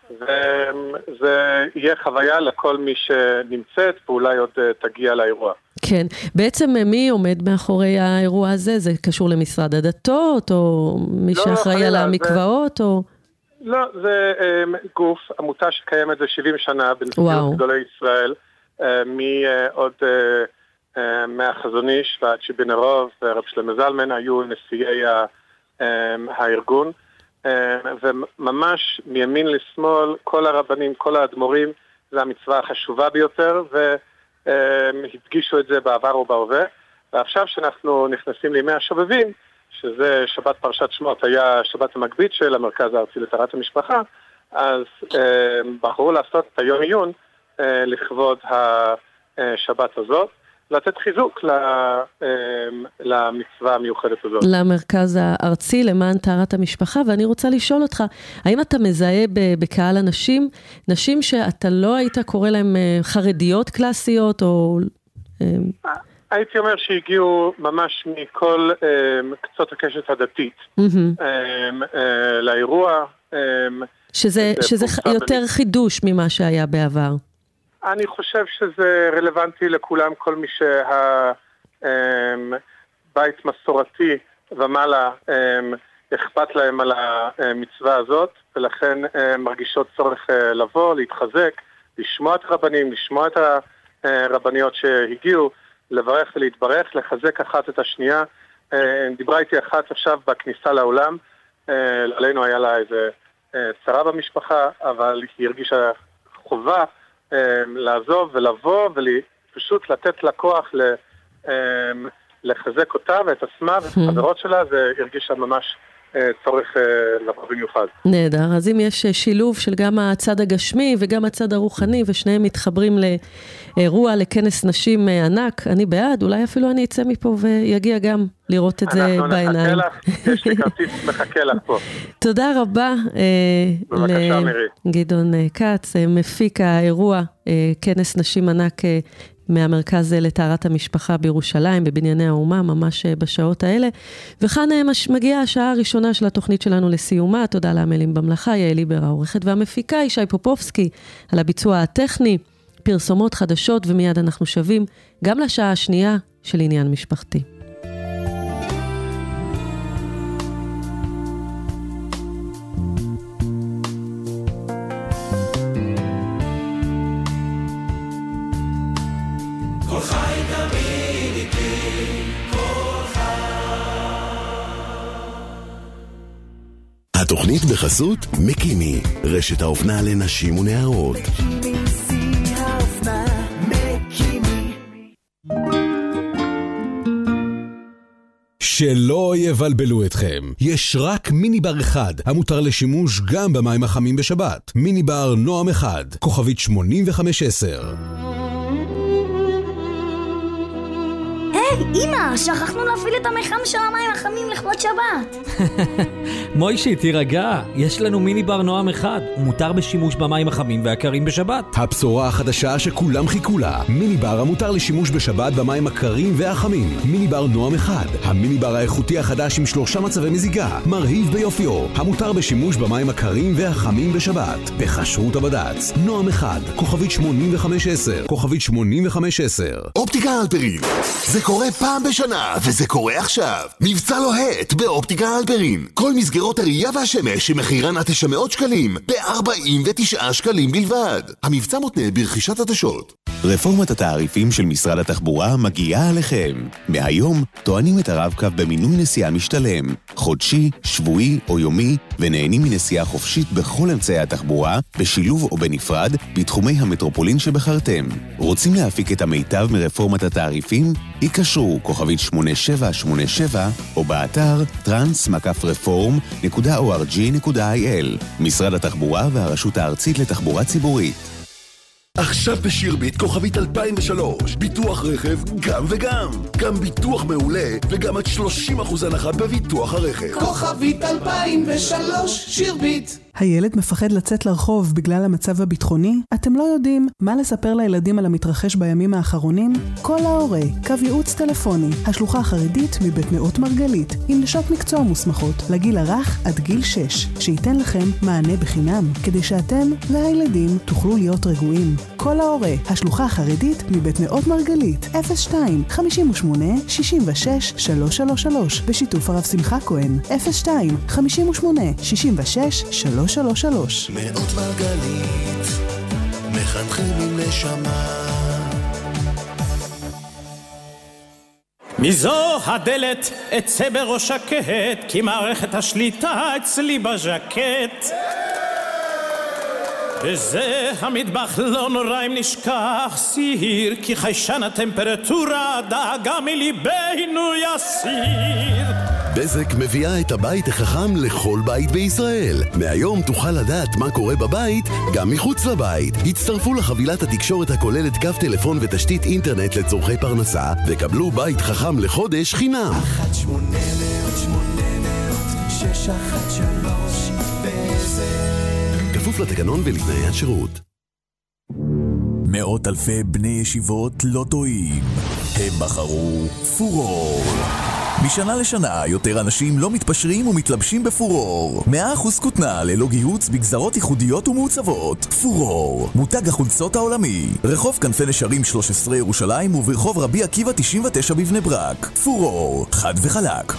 וזה יהיה חוויה לכל מי שנמצאת, ואולי עוד תגיע לאירוע. כן, בעצם מי עומד מאחורי האירוע הזה? זה קשור למשרד הדתות, או מי לא, שאחראי חלילה, על המקוואות, זה... או... לא, זה um, גוף, עמותה שקיימת זה שבעים שנה, בנשיאות גדולי ישראל, uh, מעוד uh, uh, מהחזון איש ועד שבנרוב ורב שלמה זלמן היו נשיאי ה, um, הארגון, um, וממש מימין לשמאל, כל הרבנים, כל האדמו"רים, זה המצווה החשובה ביותר, והדגישו את זה בעבר ובהווה, ועכשיו שאנחנו נכנסים לימי השובבים, שזה שבת פרשת שמות, היה שבת המקביט של המרכז הארצי לטהרת המשפחה, אז אה, בחרו לעשות את היום עיון אה, לכבוד השבת הזאת, לתת חיזוק ל, אה, למצווה המיוחדת הזאת. למרכז הארצי למען טהרת המשפחה, ואני רוצה לשאול אותך, האם אתה מזהה בקהל אנשים, נשים שאתה לא היית קורא להם חרדיות קלאסיות, או... אה, הייתי אומר שהגיעו ממש מכל um, קצות הקשת הדתית mm-hmm. um, uh, לאירוע. Um, שזה, שזה יותר בנ... חידוש ממה שהיה בעבר. אני חושב שזה רלוונטי לכולם, כל מי שהבית um, מסורתי ומעלה um, אכפת להם על המצווה הזאת, ולכן um, מרגישות צורך uh, לבוא, להתחזק, לשמוע את הרבנים, לשמוע את הרבניות שהגיעו, לברך ולהתברך, לחזק אחת את השנייה. דיברה איתי אחת עכשיו בכניסה לעולם, עלינו היה לה איזה צרה במשפחה, אבל היא הרגישה חובה לעזוב ולבוא, ופשוט לתת לה כוח לחזק אותה ואת עצמה ואת החברות שלה, זה הרגישה ממש צורך לבוא במיוחד. נהדר, אז אם יש שילוב של גם הצד הגשמי וגם הצד הרוחני, ושניהם מתחברים לאירוע, לכנס נשים ענק, אני בעד, אולי אפילו אני אצא מפה ויגיע גם לראות את זה בעיניים. אנחנו נחכה לך, יש לי כרטיס מחכה לך פה. תודה רבה לגדעון קץ, מפיק האירוע, כנס נשים ענק מהמרכז לטהרת המשפחה בירושלים, בבנייני האומה, ממש בשעות האלה. וכאן מגיעה השעה הראשונה של התוכנית שלנו לסיומה. תודה לעמלים במלאכה, יעל ליבר העורכת והמפיקה, ישי פופובסקי, על הביצוע הטכני, פרסומות חדשות, ומיד אנחנו שווים גם לשעה השנייה של עניין משפחתי. התוכנית בחסות מקימי, רשת האופנה לנשים ונערות. שלא יבלבלו אתכם, יש רק מיני בר אחד המותר לשימוש גם במים החמים בשבת. מיני בר נועם אחד, כוכבית שמונים וחמש עשר. היי, אמא, שכחנו להפעיל את המחם של המים החמים לכבוד שבת. מוישי, תירגע, יש לנו מיני בר נועם אחד, הוא מותר בשימוש במים החמים והקרים בשבת. הבשורה החדשה שכולם חיכו לה, מיני בר המותר לשימוש בשבת במים הקרים והחמים. מיני בר נועם אחד, המיני בר האיכותי החדש עם שלושה מצבי מזיגה, מרהיב ביופיו, המותר בשימוש במים הקרים והחמים בשבת. בחשרות הבד"ץ, נועם אחד, כוכבית שמונים וחמש עשר, כוכבית שמונים וחמש עשר. אופטיקה הלפרין, זה קורה פעם בשנה, וזה קורה עכשיו. מבצע לוהט באופטיקה הלפרין. כל מסגרות הראייה והשמש שמחירן עד תשע מאות שקלים, ב-ארבעים ותשעה שקלים בלבד. המבצע מותנה ברכישת עדשות. רפורמת התעריפים של משרד התחבורה מגיעה עליכם. מהיום טוענים את הרב-קו במינוי נסיעה משתלם, חודשי, שבועי או יומי, ונהנים מנסיעה חופשית בכל אמצעי התחבורה, בשילוב או בנפרד, בתחומי המטרופולין שבחרתם. רוצים להפיק את המיטב מרפורמת התעריפים? יקשרו כוכבית שמונה שבע שמונה שבע או באתר טרנס מקף רפורם נקודה או אר ג'י נקודה איי אל. משרד התחבורה והרשות הארצית לתחבורה ציבורית. עכשיו בשירביט כוכבית אלפיים ושלוש, ביטוח רכב גם וגם, גם ביטוח מעולה וגם עד שלושים אחוז הנחה בביטוח הרכב. כוכבית אלפיים ושלוש, שירביט. הילד מפחד לצאת לרחוב בגלל המצב הביטחוני? אתם לא יודעים מה לספר לילדים על המתרחש בימים האחרונים? כל ההורה, קו ייעוץ טלפוני, השלוחה החרדית מבית נאות מרגלית, עם נשות מקצוע מוסמכות, לגיל הרך עד גיל שש, שייתן לכם מענה בחינם, כדי שאתם והילדים תוכלו להיות רגועים. כל ההורה, השלוחה החרדית מבית נאות מרגלית, אפס שתיים חמישים ושמונה שישים ושש שלוש שלוש שלוש, בשיתוף הרב שמחה כהן, אפס שתיים חמישים ושמונה שישים ושש שלוש שלוש שלוש. נאות מרגלית, מחנכים עם נשמה. מזו הדלת אצא בראש הקהת, כי מערכת השליטה אצלי בז'קט. וזה המטבח לא נורא אם נשכח סיר, כי חיישן הטמפרטורה דאגה מליבנו יסיר. בזק מביאה את הבית החכם לכל בית בישראל. מהיום תוכל לדעת מה קורה בבית גם מחוץ לבית. הצטרפו לחבילת התקשורת הכוללת קו טלפון ותשתית אינטרנט לצורכי פרנסה, וקבלו בית חכם לחודש חינם. אחת שמונה מאות שמונה מאות שש אחת שלוש בזק. כפוף לתקנון ולתנאי השירות. מאות אלפי בני ישיבות לא טועים. הם בחרו פורור. משנה לשנה יותר אנשים לא מתפשרים ומתלבשים בפורור. מאה אחוז כותנה ללא גיהוץ בגזרות ייחודיות ומעוצבות. פורור, מותג החולצות העולמי. רחוב כנפי נשרים שלוש עשרה ירושלים וברחוב רבי עקיבא תשעים ותשע בבני ברק. פורור, חד וחלק.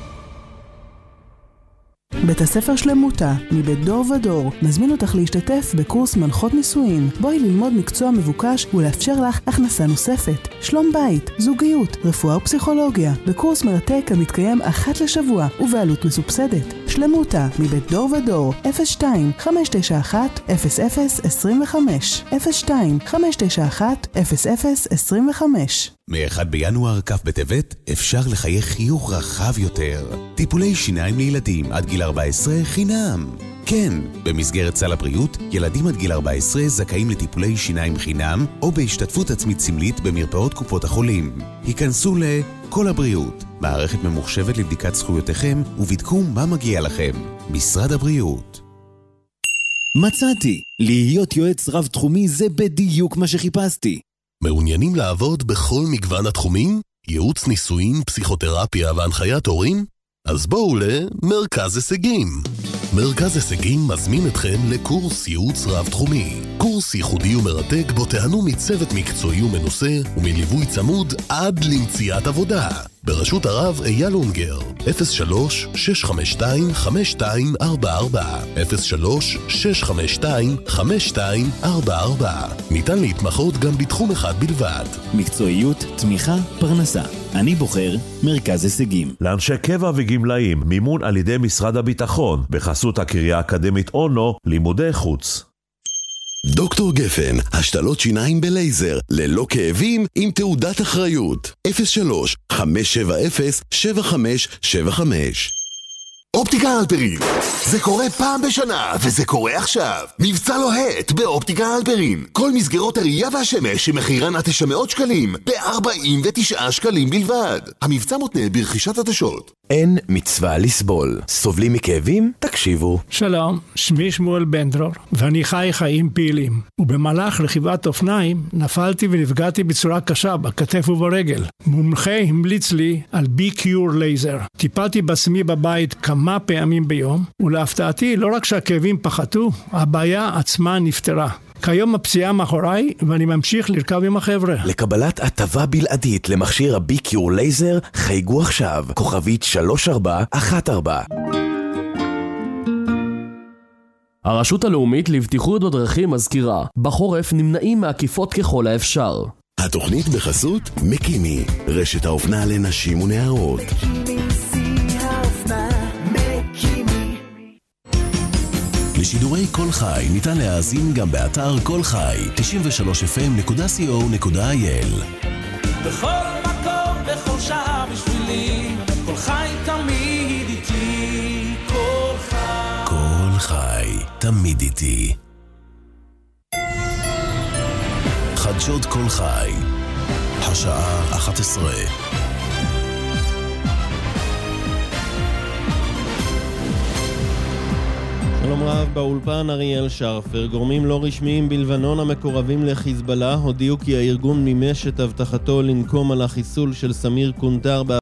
בית הספר שלמותה, מבית דור ודור, מזמין אותך להשתתף בקורס מנחות נישואין. בואי ללמוד מקצוע מבוקש ולאפשר לך הכנסה נוספת. שלום בית, זוגיות, רפואה ופסיכולוגיה, בקורס מרתק המתקיים אחת לשבוע ובעלות מסובסדת. שלמותה, מבית דור ודור, אפס שתיים חמש תשע אחת אפס אפס עשרים וחמש, אפס שתיים חמש תשע אחת אפס אפס עשרים וחמש. מאחד בינואר כף בטבת אפשר לחייך חיוך רחב יותר. טיפולי שיניים לילדים עד גיל ארבע עשרה חינם. כן, במסגרת סל הבריאות, ילדים עד גיל ארבע עשרה זכאים לטיפולי שיניים חינם או בהשתתפות עצמית סמלית במרפאות קופות החולים. היכנסו לכל הבריאות, מערכת ממוחשבת לבדיקת זכויותיכם ובדקו מה מגיע לכם. משרד הבריאות. מצאתי, להיות יועץ רב תחומי זה בדיוק מה שחיפשתי. מעוניינים לעבוד בכל מגוון התחומים? ייעוץ נישואין, פסיכותרפיה והנחיית הורים? אז בואו למרכז הישגים. מרכז הישגים מזמין אתכם לקורס ייעוץ רב תחומי. קורס ייחודי ומרתק בו תיהנו מצוות מקצועי ומנוסה ומליווי צמוד עד למציאת עבודה. ברשות הרב אייל אונגר, אפס שלוש שש חמש שתיים חמש שתיים ארבע ארבע, אפס שלוש שש חמש שתיים חמש שתיים ארבע ארבע. ניתן להתמחות גם בתחום אחד בלבד. מקצועיות, תמיכה, פרנסה. אני בוחר מרכז הישגים. לאנשי קבע וגמלאים, מימון על ידי משרד הביטחון, בחסות הקריה האקדמית אונו, לימודי חוץ. דוקטור גפן, השתלות שיניים בלייזר, ללא כאבים, עם תעודת אחריות. אפס שלוש חמש שבע אפס שבע חמש שבע חמש. אופטיקה אלפרין, זה קורה פעם בשנה, וזה קורה עכשיו. מבצע לוהט באופטיקה אלפרין. כל מסגרות הראייה והשמש שמחירן עד תשע מאות שקלים, ב-ארבעים ותשעה שקלים בלבד. המבצע מותנה ברכישת עדשות. אין מצווה לסבול. סובלים מכאבים? תקשיבו. שלום, שמי שמואל בנדרור, ואני חי חיים פעילים. ובמהלך רכיבת אופניים נפלתי ונפגעתי בצורה קשה בכתף וברגל. מומחה המליץ לי על בי-קיור לייזר. טיפלתי בעצמי בבית כמה פעמים ביום, ולהפתעתי לא רק שהכאבים פחתו, הבעיה עצמה נפתרה. כיום הפציעה מאחוריי, ואני ממשיך לרכב עם החבר'ה. לקבלת הטבה בלעדית למכשיר הבי-קיור לייזר, חייגו עכשיו, כוכבית שלוש ארבע אחת ארבע. הרשות הלאומית לבטיחות בדרכים מזכירה, בחורף נמנעים מעקיפות ככל האפשר. התוכנית בחסות מקימי, רשת האופנה לנשים ונערות. לשידורי כל חי ניתן להאזין גם באתר כל חי, תשעים ושלוש אף אם נקודה סי או נקודה איי אל. בכל מקום, בכל שעה בשבילי, כל חי תמיד איתי, כל חי. כל חי, תמיד איתי. חדשות כל חי, השעה אחת עשרה. שלום רב, באולפן אריאל שרפר. גורמים לא רשמיים בלבנון המקורבים לחיזבאללה הודיעו כי הארגון מימש את הבטחתו לנקום על החיסול של סמיר קונטר